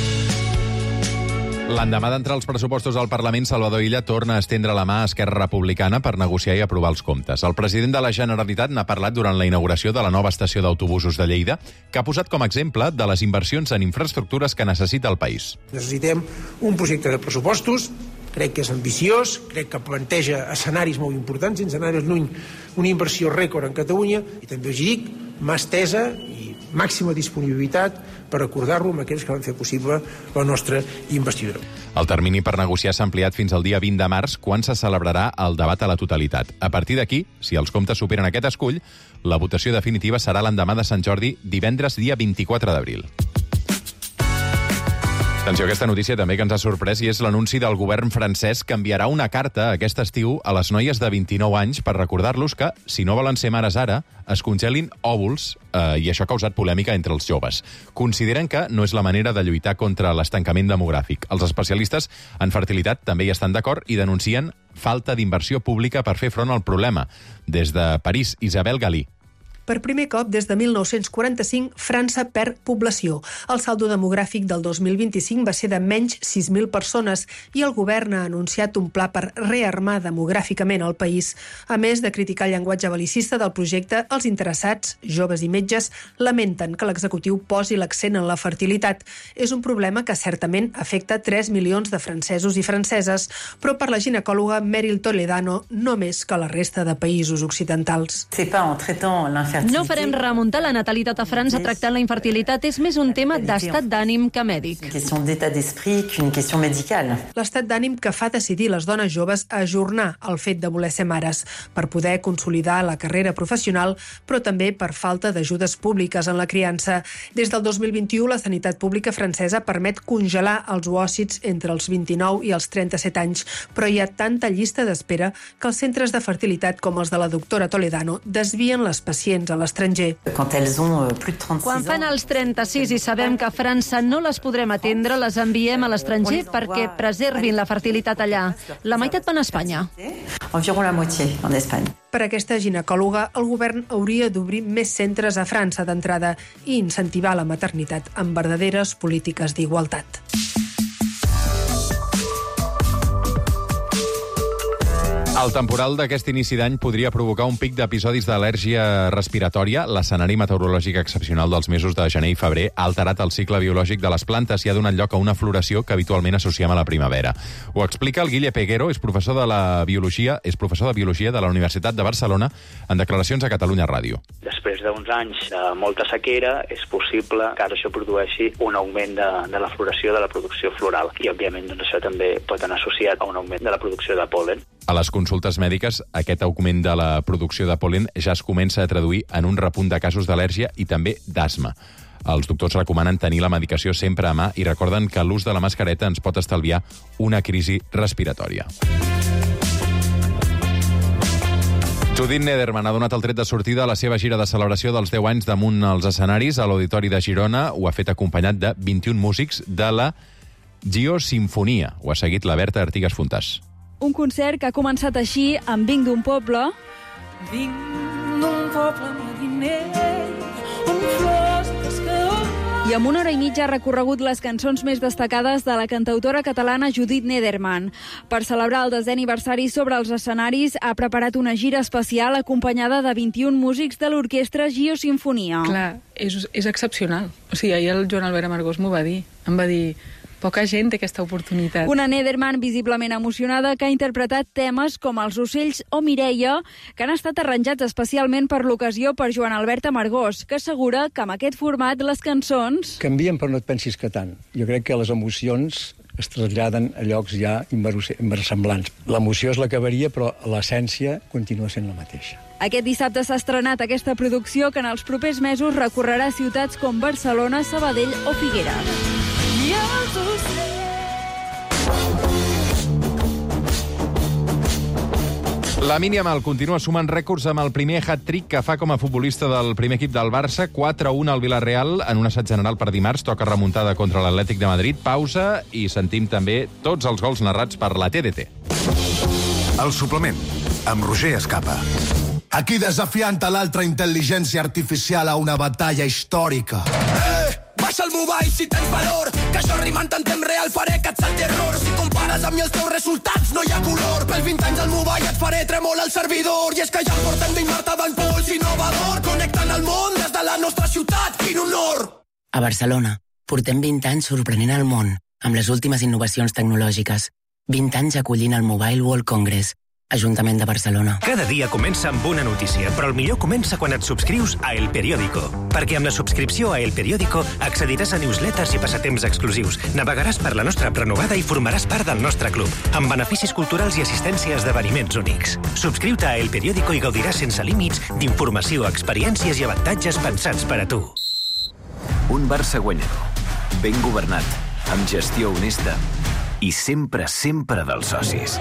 L'endemà d'entrar els pressupostos al Parlament, Salvador Illa torna a estendre la mà a Esquerra Republicana per negociar i aprovar els comptes. El president de la Generalitat n'ha parlat durant la inauguració de la nova estació d'autobusos de Lleida, que ha posat com a exemple de les inversions en infraestructures que necessita el país. Necessitem un projecte de pressupostos, crec que és ambiciós, crec que planteja escenaris molt importants, sense anar més lluny, una inversió rècord en Catalunya, i també us dic, mà estesa i màxima disponibilitat per acordar-lo amb aquells que van fer possible la nostra investidura. El termini per negociar s'ha ampliat fins al dia vint de març, quan se celebrarà el debat a la totalitat. A partir d'aquí, si els comptes superen aquest escull, la votació definitiva serà l'endemà de Sant Jordi, divendres, dia vint-i-quatre d'abril. Atenció a aquesta notícia també que ens ha sorprès i és l'anunci del govern francès que enviarà una carta aquest estiu a les noies de vint-i-nou anys per recordar-los que, si no volen ser mares ara, es congelin òvuls eh, i això ha causat polèmica entre els joves. Consideren que no és la manera de lluitar contra l'estancament demogràfic. Els especialistes en fertilitat també hi estan d'acord i denuncien falta d'inversió pública per fer front al problema. Des de París, Isabel Galí. Per primer cop, des de mil nou-cents quaranta-cinc, França perd població. El saldo demogràfic del dos mil vint-i-cinc va ser de menys sis mil persones i el govern ha anunciat un pla per rearmar demogràficament el país. A més de criticar el llenguatge bel·licista del projecte, els interessats, joves i metges, lamenten que l'executiu posi l'accent en la fertilitat. És un problema que certament afecta tres milions de francesos i franceses, però per la ginecòloga Meryl Toledano no més que la resta de països occidentals. C'est pas en traitant l'infirmière No farem remuntar la natalitat a França tractant la infertilitat. És més un tema d'estat d'ànim que mèdic. L'estat d'ànim que fa decidir les dones joves a ajornar el fet de voler ser mares, per poder consolidar la carrera professional, però també per falta d'ajudes públiques en la criança. Des del dos mil vint-i-u, la sanitat pública francesa permet congelar els oòcits entre els vint-i-nou i els trenta-set anys, però hi ha tanta llista d'espera que els centres de fertilitat com els de la doctora Toledano desvien les pacients a l'estranger. Quan fan els trenta-sis i sabem que a França no les podrem atendre, les enviem a l'estranger perquè preservin la fertilitat allà. La meitat van a Espanya. Per aquesta ginecòloga, el govern hauria d'obrir més centres a França d'entrada i incentivar la maternitat amb verdaderes polítiques d'igualtat. El temporal d'aquest inici d'any podria provocar un pic d'episodis d'al·lèrgia respiratòria. L'escenari meteorològic excepcional dels mesos de gener i febrer ha alterat el cicle biològic de les plantes i ha donat lloc a una floració que habitualment associem a la primavera. Ho explica el Guille Peguero, és professor de la biologia, és professor de biologia de la Universitat de Barcelona, en declaracions a Catalunya Ràdio. Després d'uns anys de molta sequera, és possible que ara això produeixi un augment de, de la floració, de la producció floral. I, òbviament, doncs, això també pot anar associat a un augment de la producció de pol·len. A les consultes mèdiques, aquest augment de la producció de pol·len ja es comença a traduir en un repunt de casos d'al·lèrgia i també d'asma. Els doctors recomanen tenir la medicació sempre a mà i recorden que l'ús de la mascareta ens pot estalviar una crisi respiratòria. Judith Nederman ha donat el tret de sortida a la seva gira de celebració dels deu anys damunt els escenaris a l'Auditori de Girona. Ho ha fet acompanyat de vint-i-un músics de la Geosinfonia. Ho ha seguit la Berta Artigas Fontàs. Un concert que ha començat així amb Vinc d'un poble. Vinc d'un poble mariner, on flors pescadors. I amb una hora i mitja ha recorregut les cançons més destacades de la cantautora catalana Judith Nederman. Per celebrar el desè aniversari sobre els escenaris ha preparat una gira especial acompanyada de vint-i-un músics de l'orquestra Geosinfonia. Clar, és, és excepcional. O sigui, ahir el Joan Albert Amargós m'ho va dir. Em va dir... Poca gent té aquesta oportunitat. Una Nederman visiblement emocionada que ha interpretat temes com Els ocells o Mireia, que han estat arranjats especialment per l'ocasió per Joan Albert Amargós, que assegura que amb aquest format les cançons... Canvien, però no et pensis que tant. Jo crec que les emocions es traslladen a llocs ja inversemblants. L'emoció és la que varia, però l'essència continua sent la mateixa. Aquest dissabte s'ha estrenat aquesta producció que en els propers mesos recorrerà ciutats com Barcelona, Sabadell o Figueres. La Yamal continua sumant rècords amb el primer hat-trick que fa com a futbolista del primer equip del Barça. quatre a un al Villarreal en un assaig general per dimarts. Toca remuntada contra l'Atlètic de Madrid. Pausa i sentim també tots els gols narrats per la T D T. El suplement, amb Roger Escapa. Aquí desafiant a l'altra intel·ligència artificial a una batalla històrica. Eh! Baixa el mobile si tens valor, que això rimant en temps real faré que et salti error. Si compares amb mi els teus resultats no hi ha color. Pels vint anys al mobile et faré tremolar el servidor. I és que ja portem vint Marta del Pols innovador, connectant el món des de la nostra ciutat. Quin honor! A Barcelona portem vint anys sorprenent el món amb les últimes innovacions tecnològiques. vint anys acollint el Mobile World Congress. Ajuntament de Barcelona. Cada dia comença amb una notícia, però el millor comença quan et subscrius a El Periódico. Perquè amb la subscripció a El Periódico accediràs a newsletters i passatemps exclusius, navegaràs per la nostra app renovada i formaràs part del nostre club, amb beneficis culturals i assistència a esdeveniments únics. Subscriu-te a El Periódico i gaudiràs sense límits d'informació, experiències i avantatges pensats per a tu. Un Barça guanyador, ben governat, amb gestió honesta i sempre, sempre dels socis.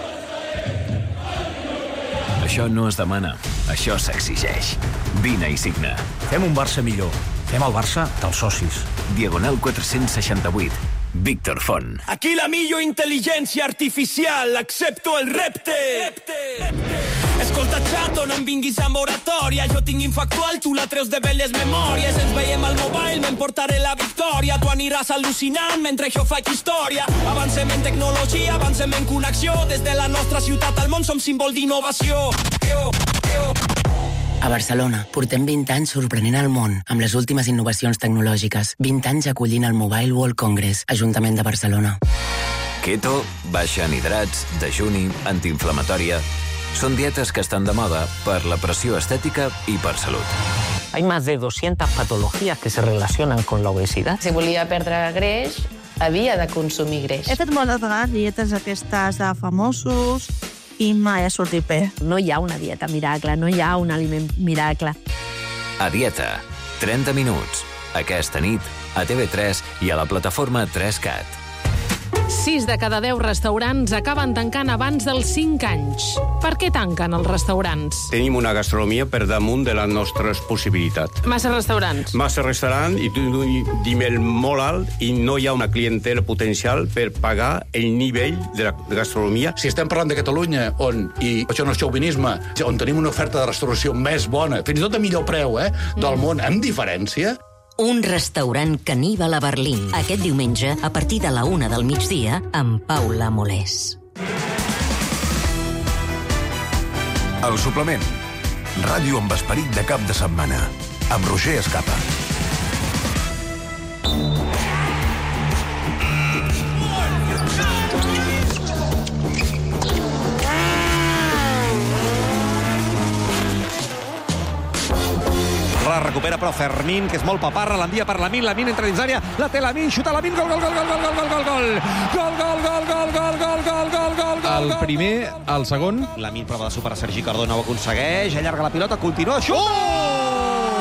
Això no es demana, això s'exigeix. Vine i signa. Fem un Barça millor. Fem el Barça dels socis. Diagonal quatre-cents seixanta-vuit. Víctor Font. Aquí la millor intel·ligència artificial. Accepto el repte. Escolta, xato, no em vinguis a moratòria. Jo tinc infactual, tu la treus de belles memòries. Ens veiem al mobile, m'emportaré la victòria. Tu aniràs al·lucinant mentre jo faig història. Avancem en tecnologia, avancem en connexió. Des de la nostra ciutat al món som símbol d'innovació. Yo, yo. A Barcelona portem vint anys sorprenent el món amb les últimes innovacions tecnològiques. vint anys acollint el Mobile World Congress. Ajuntament de Barcelona. Keto, baixa en hidrats, dejuni, antiinflamatòria... Són dietes que estan de moda per la pressió estètica i per salut. Hay más de doscientas patologías que se relacionan con la obesidad. Si volia perdre greix, havia de consumir greix. He fet moltes vegades dietes aquestes de famosos i mai ha sortit bé. No hi ha una dieta miracle, no hi ha un aliment miracle. A Dieta, trenta minuts. Aquesta nit, a T V tres i a la plataforma tres cat. sis de cada deu restaurants acaben tancant abans dels cinc anys. Per què tanquen els restaurants? Tenim una gastronomia per damunt de les nostres possibilitats. Massa restaurants. Massa restaurant i un nivell molt alt i no hi ha una clientela potencial per pagar el nivell de la gastronomia. Si estem parlant de Catalunya, on, i això no és xauvinisme, on tenim una oferta de restauració més bona, fins i tot a millor preu, eh, del món, amb diferència. Un restaurant caníbal a Berlín. Aquest diumenge, a partir de la una del migdia, amb Paula Molés. El suplement. Ràdio amb esperit de cap de setmana. Amb Roger Escapa. La recupera però Fermín, que és molt paparra, l'envia per Lamine, Lamine entra dins l'àrea, la té Lamine, xuta Lamine, gol, gol, gol, gol, gol, gol, gol, gol, gol, gol, gol, gol, gol, gol, gol, gol, gol, gol, gol. El primer, el segon. Lamine prova de superar Sergi Cardona, ho aconsegueix, allarga la pilota, continua, xuta!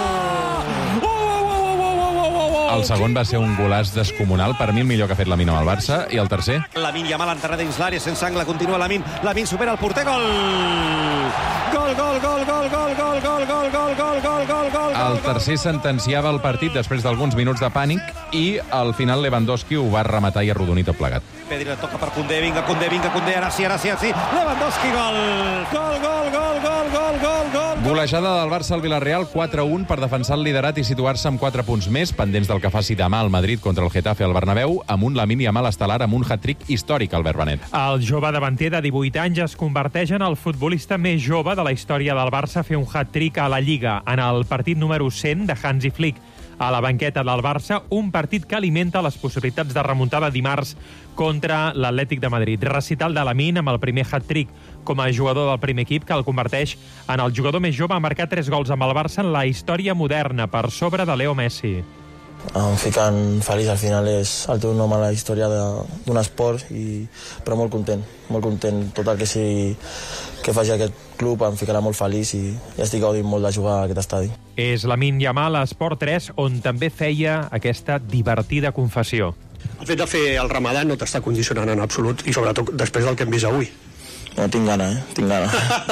El segon va ser un golaç descomunal, per mi el millor que ha fet Lamine amb el Barça, i el tercer? Lamine Yamal enterrada dins l'àrea, sense angle, continua Lamine, Lamine supera el porter, gol! Gol, gol, gol, gol, gol, gol, gol, gol, gol, gol, gol, gol, gol. El tercer sentenciava el partit després d'alguns minuts de pànic i al final Lewandowski ho va rematar i arrodonir tot plegat. Pedri la toca per Koundé, vinga Koundé, vinga Koundé, ara sí, ara sí, ara sí, Lewandowski, gol! Gol, gol, gol, gol, gol, gol, gol! Golejada del Barça al Villarreal, quatre a un per defensar el liderat i situar-se amb quatre punts més, pendents del que faci demà al Madrid contra el Getafe al Bernabéu, amb un Lamine Yamal estel·lar amb un hat-trick històric, Albert Benet. El jove davanter de divuit anys es converteix en el futbolista més jove de la història del Barça a fer un hat-trick a la Lliga, en el partit número cent de Hansi Flick. A la banqueta del Barça, un partit que alimenta les possibilitats de remuntada dimarts contra l'Atlètic de Madrid. Recital de Lamine amb el primer hat-trick com a jugador del primer equip, que el converteix en el jugador més jove a marcar tres gols amb el Barça en la història moderna, per sobre de Leo Messi. Em ficant feliç, al final és el teu nom a la història d'un esport, i, però molt content, molt content. Tot el que sigui que faci aquest club em ficarà molt feliç i, i estic gaudint molt de jugar a aquest estadi. És Lamine Yamal a Esport tres, on també feia aquesta divertida confessió. El fet de fer el Ramadan no t'està condicionant en absolut, i sobretot després del que hem vist avui. No, tinc gana, eh? Tinc gana.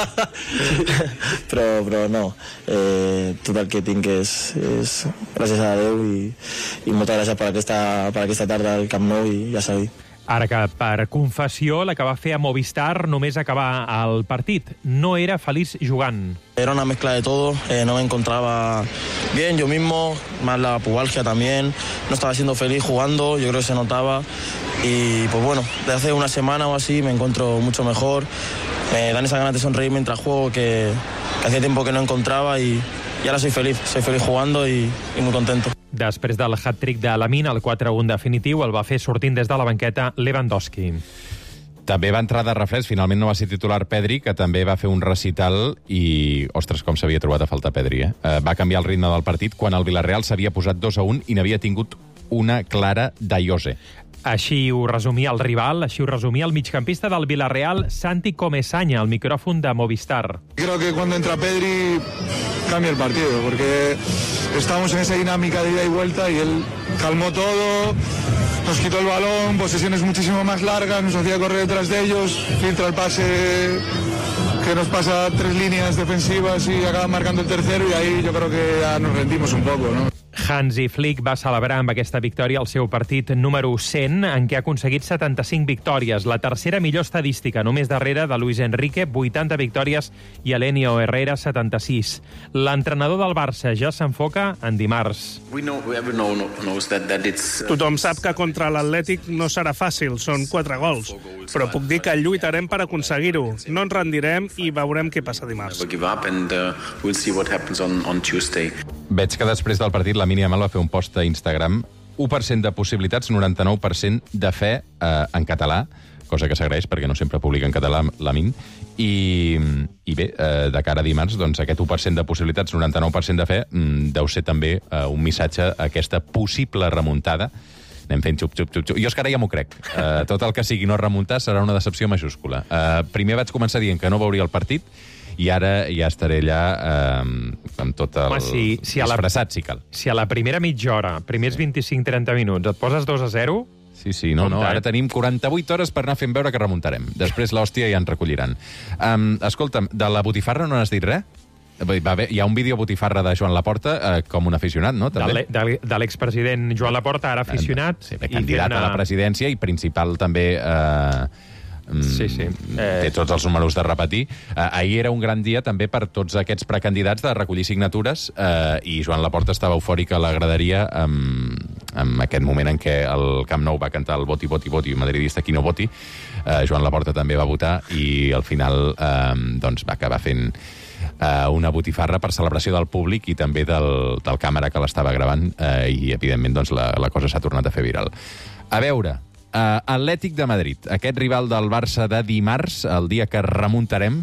però, però no. Eh, tot el que tinc és, és gràcies a Déu i, i moltes gràcies per aquesta, per aquesta tarda al Camp Nou, i ja s'ha dit. Ara que, per confessió, la que va fer a Movistar només acabar el partit. No era feliç jugant. Era una mezcla de todo, eh, no me encontraba bien yo mismo, más la pubalgia también, no estaba siendo feliz jugando, yo creo que se notaba, y pues bueno, desde hace una semana o así me encuentro mucho mejor, me dan esa ganas de sonreír mientras juego que, que hacía tiempo que no encontraba, y, y ahora soy feliz, soy feliz jugando y, y muy contento. Després del hat-trick de Lamine, el quatre a un definitiu el va fer sortint des de la banqueta Lewandowski. També va entrar de refresc, finalment no va ser titular Pedri, que també va fer un recital i, ostres, com s'havia trobat a faltar Pedri, eh? eh? Va canviar el ritme del partit quan el Villarreal s'havia posat dos a un i n'havia tingut una clara d'Ayose. Així ho resumia el rival, així ho resumia el migcampista del Villarreal, Santi Comesaña, al micròfon de Movistar. Creo que cuando entra Pedri cambia el partido, porque estamos en esa dinámica de ida y vuelta y él calmó todo, nos quitó el balón, posesiones muchísimo más largas, nos hacía correr detrás de ellos, filtra el pase que nos pasa tres líneas defensivas y acaba marcando el tercero, y ahí yo creo que ya nos rendimos un poco, ¿no? Hansi Flick va celebrar amb aquesta victòria el seu partit número cent, en què ha aconseguit setanta-cinc victòries, la tercera millor estadística, només darrere de Luis Enrique, vuitanta victòries, i Elenio Herrera, setanta-sis. L'entrenador del Barça ja s'enfoca en dimarts. Tothom sap que contra l'Atlètic no serà fàcil, són quatre gols, però puc dir que lluitarem per aconseguir-ho. No ens rendirem i veurem què passa dimarts. Veig que després del partit Lamine Yamal va fer un post a Instagram. u per cent de possibilitats, noranta-nou per cent de fe eh, en català. cosa que s'agraeix perquè no sempre publica en català l'Amin. I, i bé, eh, de cara a dimarts, doncs, aquest u per cent de possibilitats, noranta-nou per cent de fe, mm, deu ser també eh, un missatge a aquesta possible remuntada. Anem fent xup, xup, xup, xup. Jo és que ara ja m'ho crec. Uh, tot el que sigui no remuntar serà una decepció majúscula. Uh, primer vaig començar dient que no veuria el partit i ara ja estaré allà uh, amb tot el... Home, si, si disfressat, si cal. Si a la primera mitja hora, primers vint-i-cinc trenta minuts, et poses dos a zero... Sí, sí, no, no, ara tenim quaranta-vuit hores per anar fent veure que remuntarem. Després l'hòstia ja ens recolliran. Um, escolta'm, de la botifarra no n'has dit res? Va haver, hi ha un vídeo botifarra de Joan Laporta eh, com un aficionat, no? També? De, de, de l'expresident Joan Laporta, ara aficionat. Sí, bé, candidat a la presidència i principal també... Eh, sí, sí. Eh... Té tots els números de repetir. Eh, ahir era un gran dia també per tots aquests precandidats de recollir signatures eh, i Joan Laporta estava eufòric a la graderia amb, amb aquest moment en què el Camp Nou va cantar el voti, voti, voti, madridista qui no voti. Eh, Joan Laporta també va votar i al final eh, doncs va acabar fent Uh, una botifarra per celebració del públic i també del, del càmera que l'estava gravant uh, i, evidentment, doncs, la, la cosa s'ha tornat a fer viral. A veure, uh, Atlètic de Madrid, aquest rival del Barça de dimarts, el dia que remuntarem,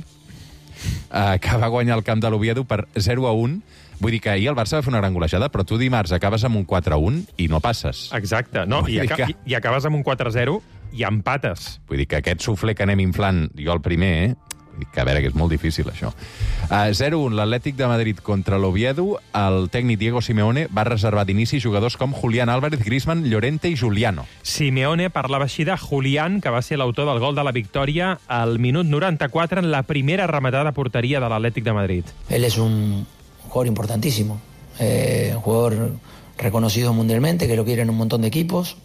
uh, que va guanyar el camp de l'Oviedo per zero a un. Vull dir que ahir el Barça va fer una gran golejada, però tu dimarts acabes amb un quatre a un i no passes. Exacte, no, i, aca que... i acabes amb un quatre a zero i empates. Vull dir que aquest suflé que anem inflant, jo el primer, eh? Que a veure, que és molt difícil, això. Uh, zero a un, l'Atlètic de Madrid contra l'Oviedo. El tècnic Diego Simeone va reservar d'inici jugadors com Julián Álvarez, Griezmann, Llorente i Juliano. Simeone parlava així de Julián, que va ser l'autor del gol de la victòria al minut noranta-quatre en la primera rematada a porteria de l'Atlètic de Madrid. Él es un jugador importantísimo, eh, un jugador reconocido mundialmente, que lo quieren un montón de equipos,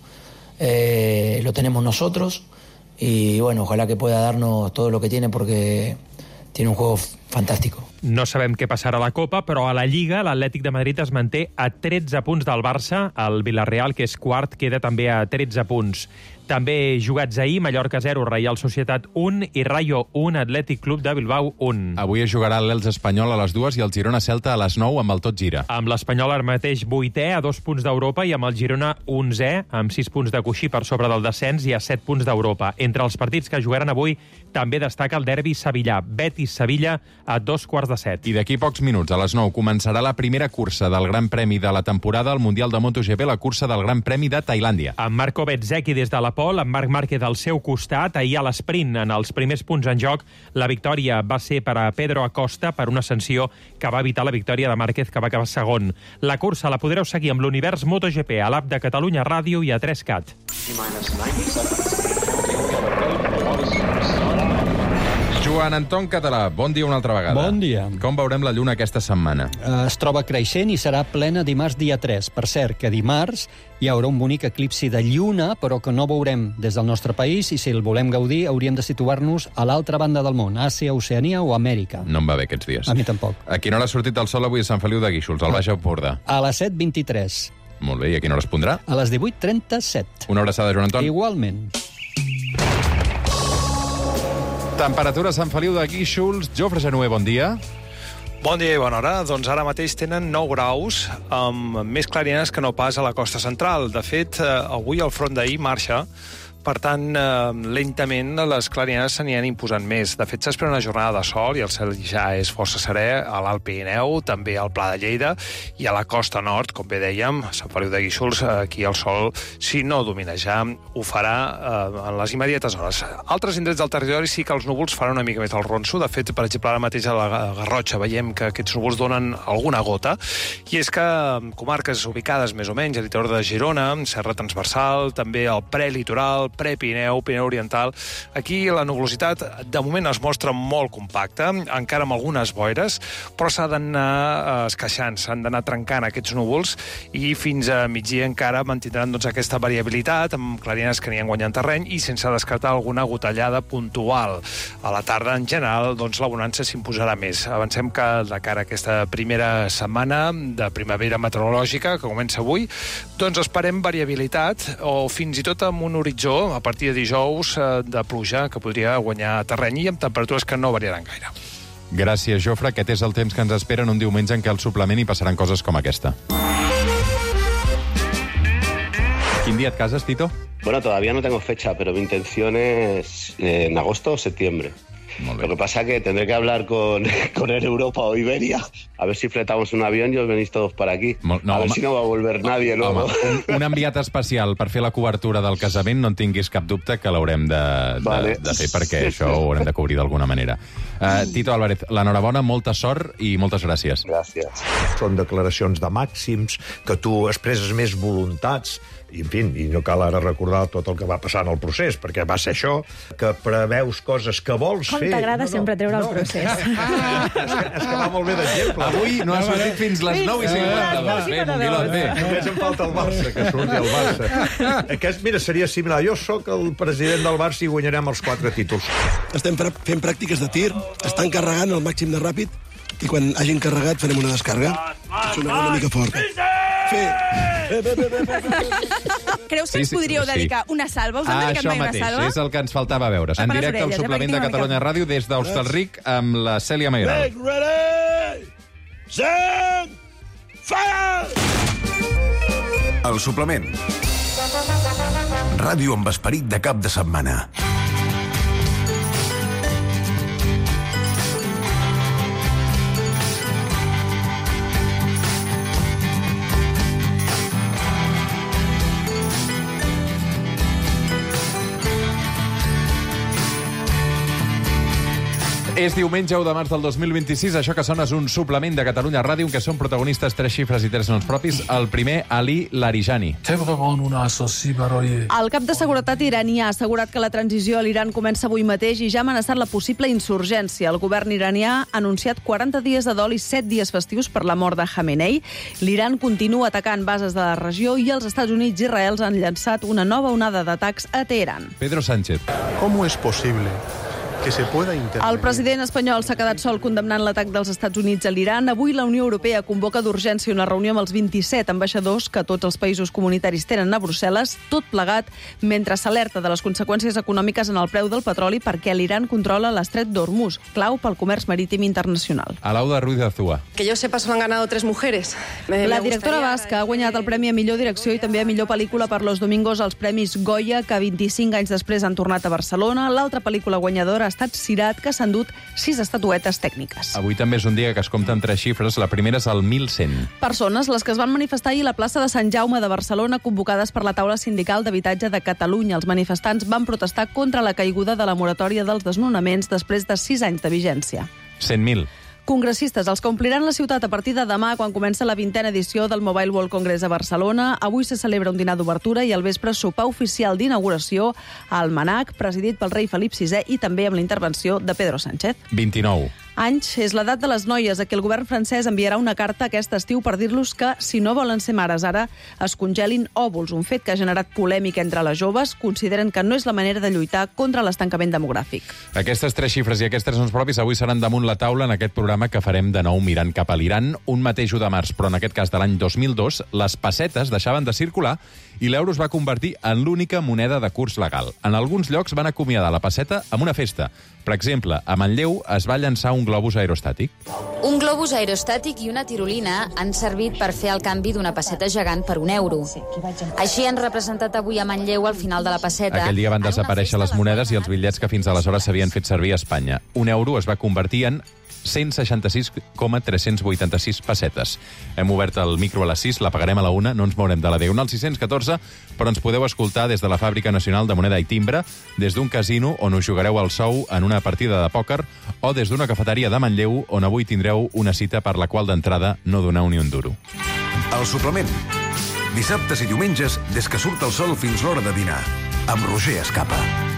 eh, lo tenemos nosotros. Y bueno, ojalá que pueda darnos todo lo que tiene porque tiene un juego fantástico. No sabem què passarà a la Copa, però a la Lliga l'Atlètic de Madrid es manté a tretze punts del Barça. El Villarreal, que és quart, queda també a tretze punts. També jugats ahir, Mallorca zero, Reial Societat un i Rayo un, Atlètic Club de Bilbao un. Avui es jugarà l'Elx Espanyol a les dues i el Girona Celta a les nou amb el tot gira. Amb l'Espanyol ara mateix vuitè, a dos punts d'Europa, i amb el Girona onzè, amb sis punts de coixí per sobre del descens i a set punts d'Europa. Entre els partits que jugaran avui també destaca el derbi sevillà. Betis-Sevilla a dos quarts de set. I d'aquí pocs minuts, a les nou, començarà la primera cursa del Gran Premi de la temporada al Mundial de MotoGP, la cursa del Gran Premi de Tailàndia. Amb Marco Bezzecchi des de la pol, amb Marc Márquez al seu costat. Ahir a l'esprint, en els primers punts en joc, la victòria va ser per a Pedro Acosta per una sanció que va evitar la victòria de Márquez, que va acabar segon. La cursa la podreu seguir amb l'Univers MotoGP a l'app de Catalunya Ràdio i a tres cat. Joan Anton Català, bon dia una altra vegada. Bon dia. Com veurem la lluna aquesta setmana? Es troba creixent i serà plena dimarts dia tres. Per cert, que dimarts hi haurà un bonic eclipsi de lluna, però que no veurem des del nostre país, i si el volem gaudir hauríem de situar-nos a l'altra banda del món, Àsia, Oceania o Amèrica. No em va bé aquests dies. A mi tampoc. A quina hora ha sortit el sol avui a Sant Feliu de Guíxols, al Baix Empordà? A les set vint-i-tres. Molt bé, i a quina hora es pondrà? A les divuit trenta-set. Una abraçada, Joan Anton. Igualment. Temperatura a Sant Feliu de Guíxols. Jofre Genuer, bon dia. Bon dia i bona hora. Doncs ara mateix tenen nou graus, amb més clarianes que no pas a la costa central. De fet, avui el front d'ahir marxa, per tant, eh, lentament les clarianes s'aniran imposant més. De fet, s'espera una jornada de sol i el cel ja és força serè a l'Alt Pirineu, també al Pla de Lleida i a la costa nord, com bé dèiem, a Sant Feliu de Guíxols, aquí el sol, si no domina ja, ho farà eh, en les immediates hores. Altres indrets del territori sí que els núvols faran una mica més el ronso. De fet, per exemple, ara mateix a la Garrotxa veiem que aquests núvols donen alguna gota, i és que comarques ubicades més o menys a l'interior de Girona, Serra Transversal, també el prelitoral, Prepirineu, Pirineu Oriental. Aquí la nuvolositat de moment es mostra molt compacta, encara amb algunes boires, però s'ha d'anar esqueixant, s'han d'anar trencant aquests núvols, i fins a migdia encara mantindran doncs, aquesta variabilitat, amb clarianes que aniran guanyant terreny i sense descartar alguna gotellada puntual. A la tarda, en general, doncs, la bonança s'imposarà més. Avancem que de cara a aquesta primera setmana de primavera meteorològica, que comença avui, doncs esperem variabilitat, o fins i tot amb un horitzó a partir de dijous de pluja que podria guanyar terreny i amb temperatures que no variaran gaire. Gràcies, Jofre. Aquest és el temps que ens espera en un diumenge en què al suplement hi passaran coses com aquesta. Quin dia et cases, Tito? Bueno, todavía no tengo fecha, pero mi intención es eh, en agosto o septiembre. Lo que pasa que tendré que hablar con, con Air Europa o Iberia, a ver si fletamos un avión y os venís todos para aquí. No, a ver home, si no va a volver nadie, no? Home, un, un enviat especial per fer la cobertura del casament, no en tinguis cap dubte que l'haurem de, vale. de, de fer, perquè això ho haurem de cobrir d'alguna manera. Uh, Tito Álvarez, l'enhorabona, molta sort i moltes gràcies. Gràcies. Són declaracions de màxims, que tu expresses més voluntats, i, en fi, i no cal ara recordar tot el que va passar en el procés, perquè va ser això, que preveus coses que vols Com fer. Com t'agrada no, no, sempre treure no. el procés. Ah, és, que, és que va molt bé d'exemple. Avui no ha sortit fins les nou i cinquanta-dos. Bé, Monguilot, bé. Només em falta el Barça, que surti el Barça. Aquest, mira, seria similar. Jo sóc el president del Barça i guanyarem els quatre títols. Estem fent pràctiques de tir, estan carregant el màxim de ràpid, i quan hagin carregat farem una descarga. Sonarà una mica fort. Fer. Creus que sí, ens podríeu sí, dedicar sí. una salva? Us han dedicat Això mai mateix, una salva? és el que ens faltava veure. En directe al suplement de Catalunya Ràdio des d'Hostalric amb la Cèlia Mayoral. Ready, set, fire! El suplement. Ràdio amb esperit de cap de setmana. És diumenge u de març del dos mil vint-i-sis. Això que sona és un suplement de Catalunya Ràdio en què són protagonistes tres xifres i tres noms propis. El primer, Ali Larijani. El cap de seguretat iraní ha assegurat que la transició a l'Iran comença avui mateix i ja ha amenaçat la possible insurgència. El govern iranià ha anunciat quaranta dies de dol i set dies festius per la mort de Khamenei. L'Iran continua atacant bases de la regió i els Estats Units i Israel han llançat una nova onada d'atacs a Teheran. Pedro Sánchez. Com és possible que se pueda intervenir? El president espanyol s'ha quedat sol condemnant l'atac dels Estats Units a l'Iran. Avui la Unió Europea convoca d'urgència una reunió amb els vint-i-set ambaixadors que tots els països comunitaris tenen a Brussel·les, tot plegat mentre s'alerta de les conseqüències econòmiques en el preu del petroli perquè l'Iran controla l'estret d'Hormuz, clau pel comerç marítim internacional. Alauda Ruiz de Azúa. Que yo sepa, solo han ganado tres mujeres. Me, la me directora basca ha guanyat el premi a millor direcció i també a millor pel·lícula per Los Domingos als Premis Goya, que vint-i-cinc anys després han tornat a Barcelona. L'altra pel·lícula guanyadora ha estat Sirat, que s'ha endut sis estatuetes tècniques. Avui també és un dia que es compten tres xifres. La primera és el mil cent. Persones, les que es van manifestar ahir a la plaça de Sant Jaume de Barcelona, convocades per la taula sindical d'habitatge de Catalunya. Els manifestants van protestar contra la caiguda de la moratòria dels desnonaments després de sis anys de vigència. cent mil. Congressistes, els que ompliran la ciutat a partir de demà quan comença la vintena edició del Mobile World Congress a Barcelona. Avui se celebra un dinar d'obertura i al vespre sopar oficial d'inauguració al Manac, presidit pel rei Felip sisè i també amb la intervenció de Pedro Sánchez. vint-i-nou. Anys és l'edat de les noies a qui el govern francès enviarà una carta aquest estiu per dir-los que, si no volen ser mares ara, es congelin òvuls, un fet que ha generat polèmica entre les joves. Consideren que no és la manera de lluitar contra l'estancament demogràfic. Aquestes tres xifres i aquests tres noms propis avui seran damunt la taula en aquest programa que farem de nou mirant cap a l'Iran. Un mateix u de març, però en aquest cas de l'any dos mil dos, les pessetes deixaven de circular i l'euro es va convertir en l'única moneda de curs legal. En alguns llocs van acomiadar la pesseta amb una festa. Per exemple, a Manlleu es va llançar un globus aerostàtic. Un globus aerostàtic i una tirolina han servit per fer el canvi d'una pesseta gegant per un euro. Així han representat avui a Manlleu al final de la pesseta. Aquell dia van desaparèixer les monedes i els bitllets que fins aleshores s'havien fet servir a Espanya. Un euro es va convertir en cent seixanta-sis coma tres-cents vuitanta-sis pessetes. Hem obert el micro a les sis, l'apagarem a la una, no ens mourem de la Diagonal sis cents catorze, però ens podeu escoltar des de la Fàbrica Nacional de Moneda i Timbre, des d'un casino on us jugareu el sou en una partida de pòquer o des d'una cafeteria de Manlleu on avui tindreu una cita per la qual d'entrada no doneu ni un duro. El suplement. Dissabtes i diumenges des que surt el sol fins l'hora de dinar. Amb Roger Escapa.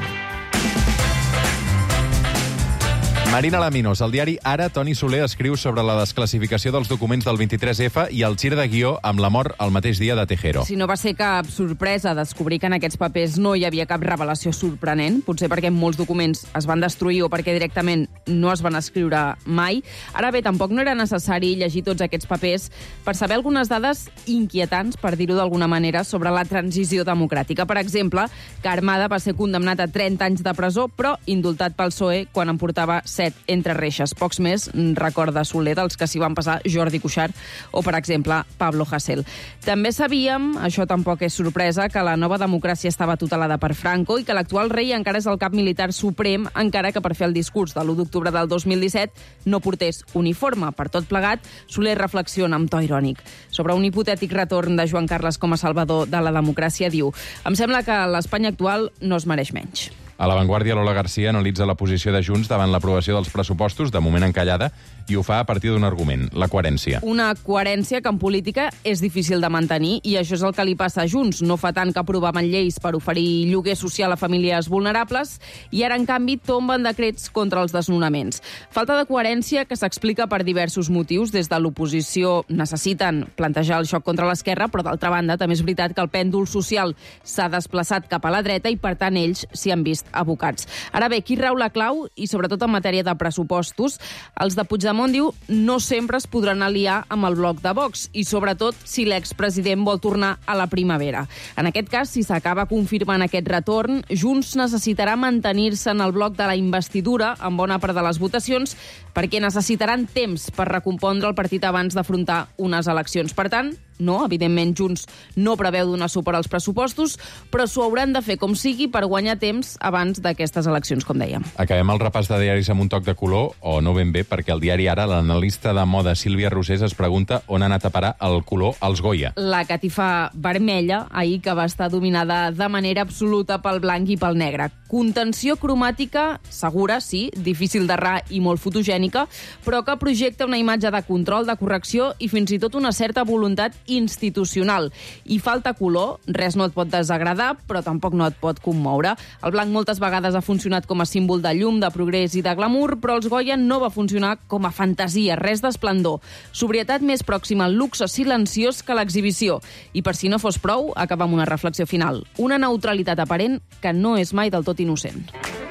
Marina Laminos, al diari Ara, Toni Soler escriu sobre la desclassificació dels documents del vint-i-tres efa i el gir de guió amb la mort el mateix dia de Tejero. Si no va ser cap sorpresa descobrir que en aquests papers no hi havia cap revelació sorprenent, potser perquè molts documents es van destruir o perquè directament no es van escriure mai. Ara bé, tampoc no era necessari llegir tots aquests papers per saber algunes dades inquietants, per dir-ho d'alguna manera, sobre la transició democràtica. Per exemple, que Armada va ser condemnat a trenta anys de presó, però indultat pel P S O E quan en portava set entre reixes. Pocs més, recorda Soler, dels que s'hi van passar Jordi Cuixart o, per exemple, Pablo Hasél. També sabíem, això tampoc és sorpresa, que la nova democràcia estava tutelada per Franco i que l'actual rei encara és el cap militar suprem, encara que per fer el discurs de l'u d'octubre del dos mil disset no portés uniforme. Per tot plegat, Soler reflexiona amb to irònic. Sobre un hipotètic retorn de Joan Carles com a salvador de la democràcia, diu: em sembla que l'Espanya actual no es mereix menys. A La Vanguardia, Lola García analitza la posició de Junts davant l'aprovació dels pressupostos, de moment encallada, i ho fa a partir d'un argument, la coherència. Una coherència que en política és difícil de mantenir, i això és el que li passa a Junts. No fa tant que aprovaven lleis per oferir lloguer social a famílies vulnerables i ara, en canvi, tomben decrets contra els desnonaments. Falta de coherència que s'explica per diversos motius. Des de l'oposició necessiten plantejar el xoc contra l'esquerra, però d'altra banda també és veritat que el pèndol social s'ha desplaçat cap a la dreta i, per tant, ells s'hi han vist abocats. Ara bé, aquí rau la clau, i sobretot en matèria de pressupostos. Els de Puigdemont, diu, no sempre es podran aliar amb el bloc de Vox, i sobretot si l'expresident vol tornar a la primavera. En aquest cas, si s'acaba confirmant aquest retorn, Junts necessitarà mantenir-se en el bloc de la investidura en bona part de les votacions, perquè necessitaran temps per recompondre el partit abans d'afrontar unes eleccions. Per tant, no, evidentment, Junts no preveu donar suport als pressupostos, però s'ho hauran de fer com sigui per guanyar temps abans d'aquestes eleccions, com dèiem. Acabem el repàs de diaris amb un toc de color, o no ben bé, perquè el diari Ara, l'analista de moda Sílvia Rosés es pregunta on ha anat a parar el color als Goya. La catifa vermella, ahir, que va estar dominada de manera absoluta pel blanc i pel negre. Contenció cromàtica segura, sí, difícil d'errar i molt fotogènica, però que projecta una imatge de control, de correcció i fins i tot una certa voluntat institucional. I falta color, res no et pot desagradar, però tampoc no et pot commoure. El blanc moltes vegades ha funcionat com a símbol de llum, de progrés i de glamour, però els Goya no va funcionar com a fantasia, res d'esplendor. Sobrietat més pròxima al luxe silenciós que l'exhibició. I per si no fos prou, acaba amb una reflexió final. Una neutralitat aparent que no és mai del tot innocent.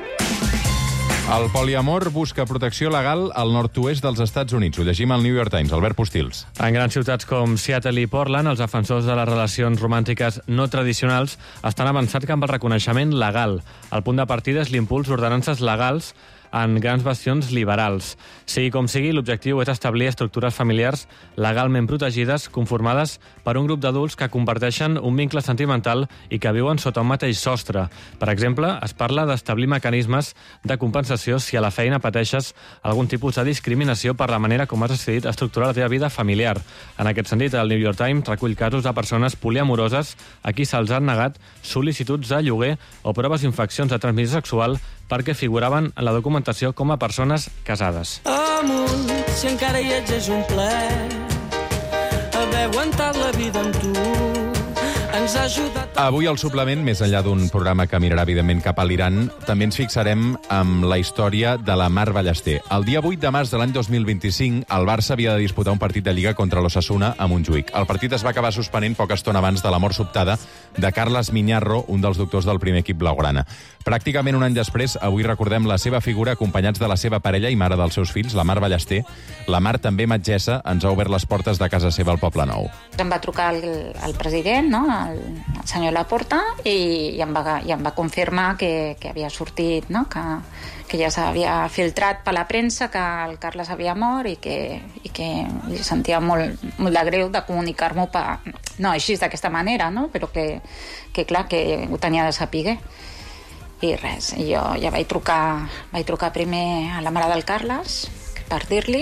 El poliamor busca protecció legal al nord-oest dels Estats Units. Ho llegim al New York Times. Albert Postils. En grans ciutats com Seattle i Portland, els defensors de les relacions romàntiques no tradicionals estan avançant cap al reconeixement legal. El punt de partida és l'impuls d'ordenances legals en grans bastions liberals. Sigui com sigui, l'objectiu és establir estructures familiars legalment protegides conformades per un grup d'adults que comparteixen un vincle sentimental i que viuen sota un mateix sostre. Per exemple, es parla d'establir mecanismes de compensació si a la feina pateixes algun tipus de discriminació per la manera com has decidit estructurar la teva vida familiar. En aquest sentit, el New York Times recull casos de persones poliamoroses a qui se'ls han negat sol·licituds de lloguer o proves d'infeccions de transmissió sexual perquè figuraven en la documentació com a persones casades. Amunt, si encara hi ets és un plaer haver aguantat la vida amb tu. Ens ha ajudat... Avui al suplement, més enllà d'un programa que mirarà evidentment cap a l'Iran, també ens fixarem amb la història de la Mar Ballester. El dia vuit de març de l'any dos mil vint-i-cinc, el Barça havia de disputar un partit de Lliga contra l'Osasuna a Montjuïc. El partit es va acabar suspenent poca estona abans de la mort sobtada de Carles Miñarro, un dels doctors del primer equip blaugrana. Pràcticament un any després, avui recordem la seva figura acompanyats de la seva parella i mare dels seus fills, la Mar Ballester. La Mar, també metgessa, ens ha obert les portes de casa seva al Poble Nou. Em va trucar el, el president, no? el, el senyor Laporta, i, i, em va, i em va confirmar que, que havia sortit, no? que, que ja s'havia filtrat per la premsa que el Carles havia mort i que, i que li sentia molt, molt de greu de comunicar-m'ho, no així d'aquesta manera, no? però que, que clar, que ho tenia de saber. I res, jo ja vaig trucar, vaig trucar primer a la mare del Carles per dir-li,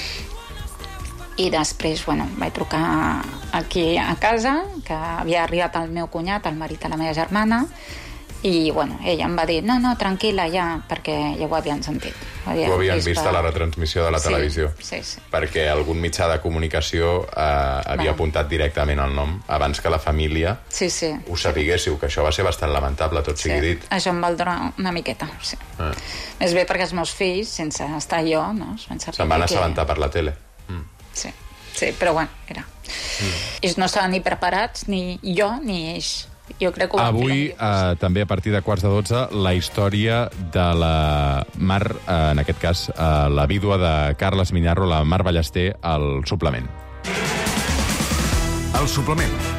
i després, bueno, vaig trucar aquí a casa, que havia arribat el meu cunyat, el marit de la meva germana, i, bueno, ella em va dir, no, no, tranquil·la ja, perquè ja ho havien sentit. Ho havien, ho havien vist per... a la retransmissió de la sí, televisió. Sí, sí. Perquè algun mitjà de comunicació eh, havia Va. apuntat directament el nom, abans que la família sí, sí. ho sabiguéssiu, que això va ser bastant lamentable, tot sí. sigui dit. Això em va donar una miqueta, sí. Ah. Més bé perquè els meus fills, sense estar jo, no, se'n van assabentar que... per la tele. Mm. Sí, sí, però bueno, era. Mm. Ells no estaven ni preparats, ni jo, ni ells. Jo crec que ho Avui, eh, també a partir de quarts de dotze, la història de la Mar, eh, en aquest cas, eh, la vídua de Carles Miñarro, la Mar Ballester, al suplement. El suplement.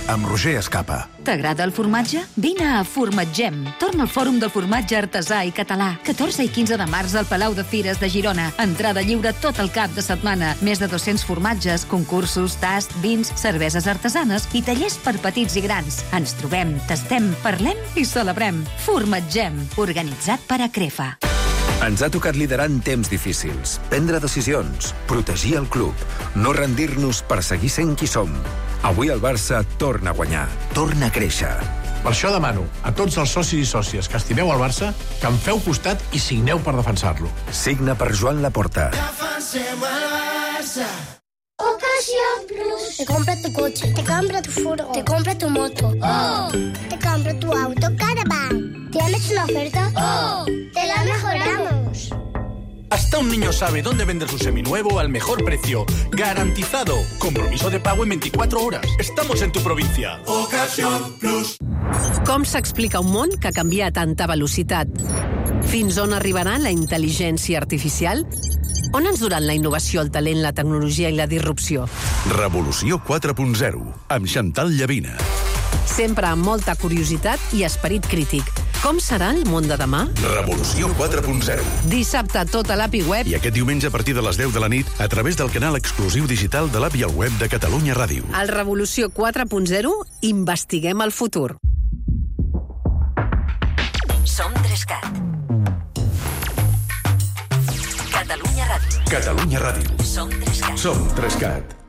amb Roger Escapa. T'agrada el formatge? Vine a Formatgem. Torna al Fòrum del Formatge Artesà i Català. catorze i quinze de març al Palau de Fires de Girona. Entrada lliure tot el cap de setmana. Més de dos-cents formatges, concursos, tast, vins, cerveses artesanes i tallers per petits i grans. Ens trobem, tastem, parlem i celebrem. Formatgem, organitzat per Acrefa. Ens ha tocat liderar en temps difícils, prendre decisions, protegir el club, no rendir-nos per seguir sent qui som. Avui el Barça torna a guanyar, torna a créixer. Per això demano a tots els socis i sòcies que estimeu el Barça que em feu costat i signeu per defensar-lo. Signa per Joan Laporta. Defensem el Barça. Ocasión Plus. Te compra tu coche, te compra tu furgo, te compra tu moto. ¡Oh! Te compra tu auto Caravan. ¿Tienes una oferta? ¡Oh! ¡Te la mejoramos! Hasta un niño sabe dónde vender su seminuevo al mejor precio. ¡Garantizado! Compromiso de pago en veinticuatro horas. Estamos en tu provincia. Ocasión Plus. Com s'explica un món que canvia a tanta velocitat? Fins on arribarà la intel·ligència artificial? On ens duran la innovació, el talent, la tecnologia i la disrupció? Revolució quatre punt zero, amb Chantal Llavina. Sempre amb molta curiositat i esperit crític. Com serà el món de demà? Revolució quatre punt zero. Dissabte a tota l'app i web. I aquest diumenge a partir de les deu de la nit a través del canal exclusiu digital de l'app i el web de Catalunya Ràdio. Al Revolució quatre punt zero investiguem el futur. Som Trescat. Catalunya Ràdio. Catalunya Ràdio. Som Trescat. Som Trescat.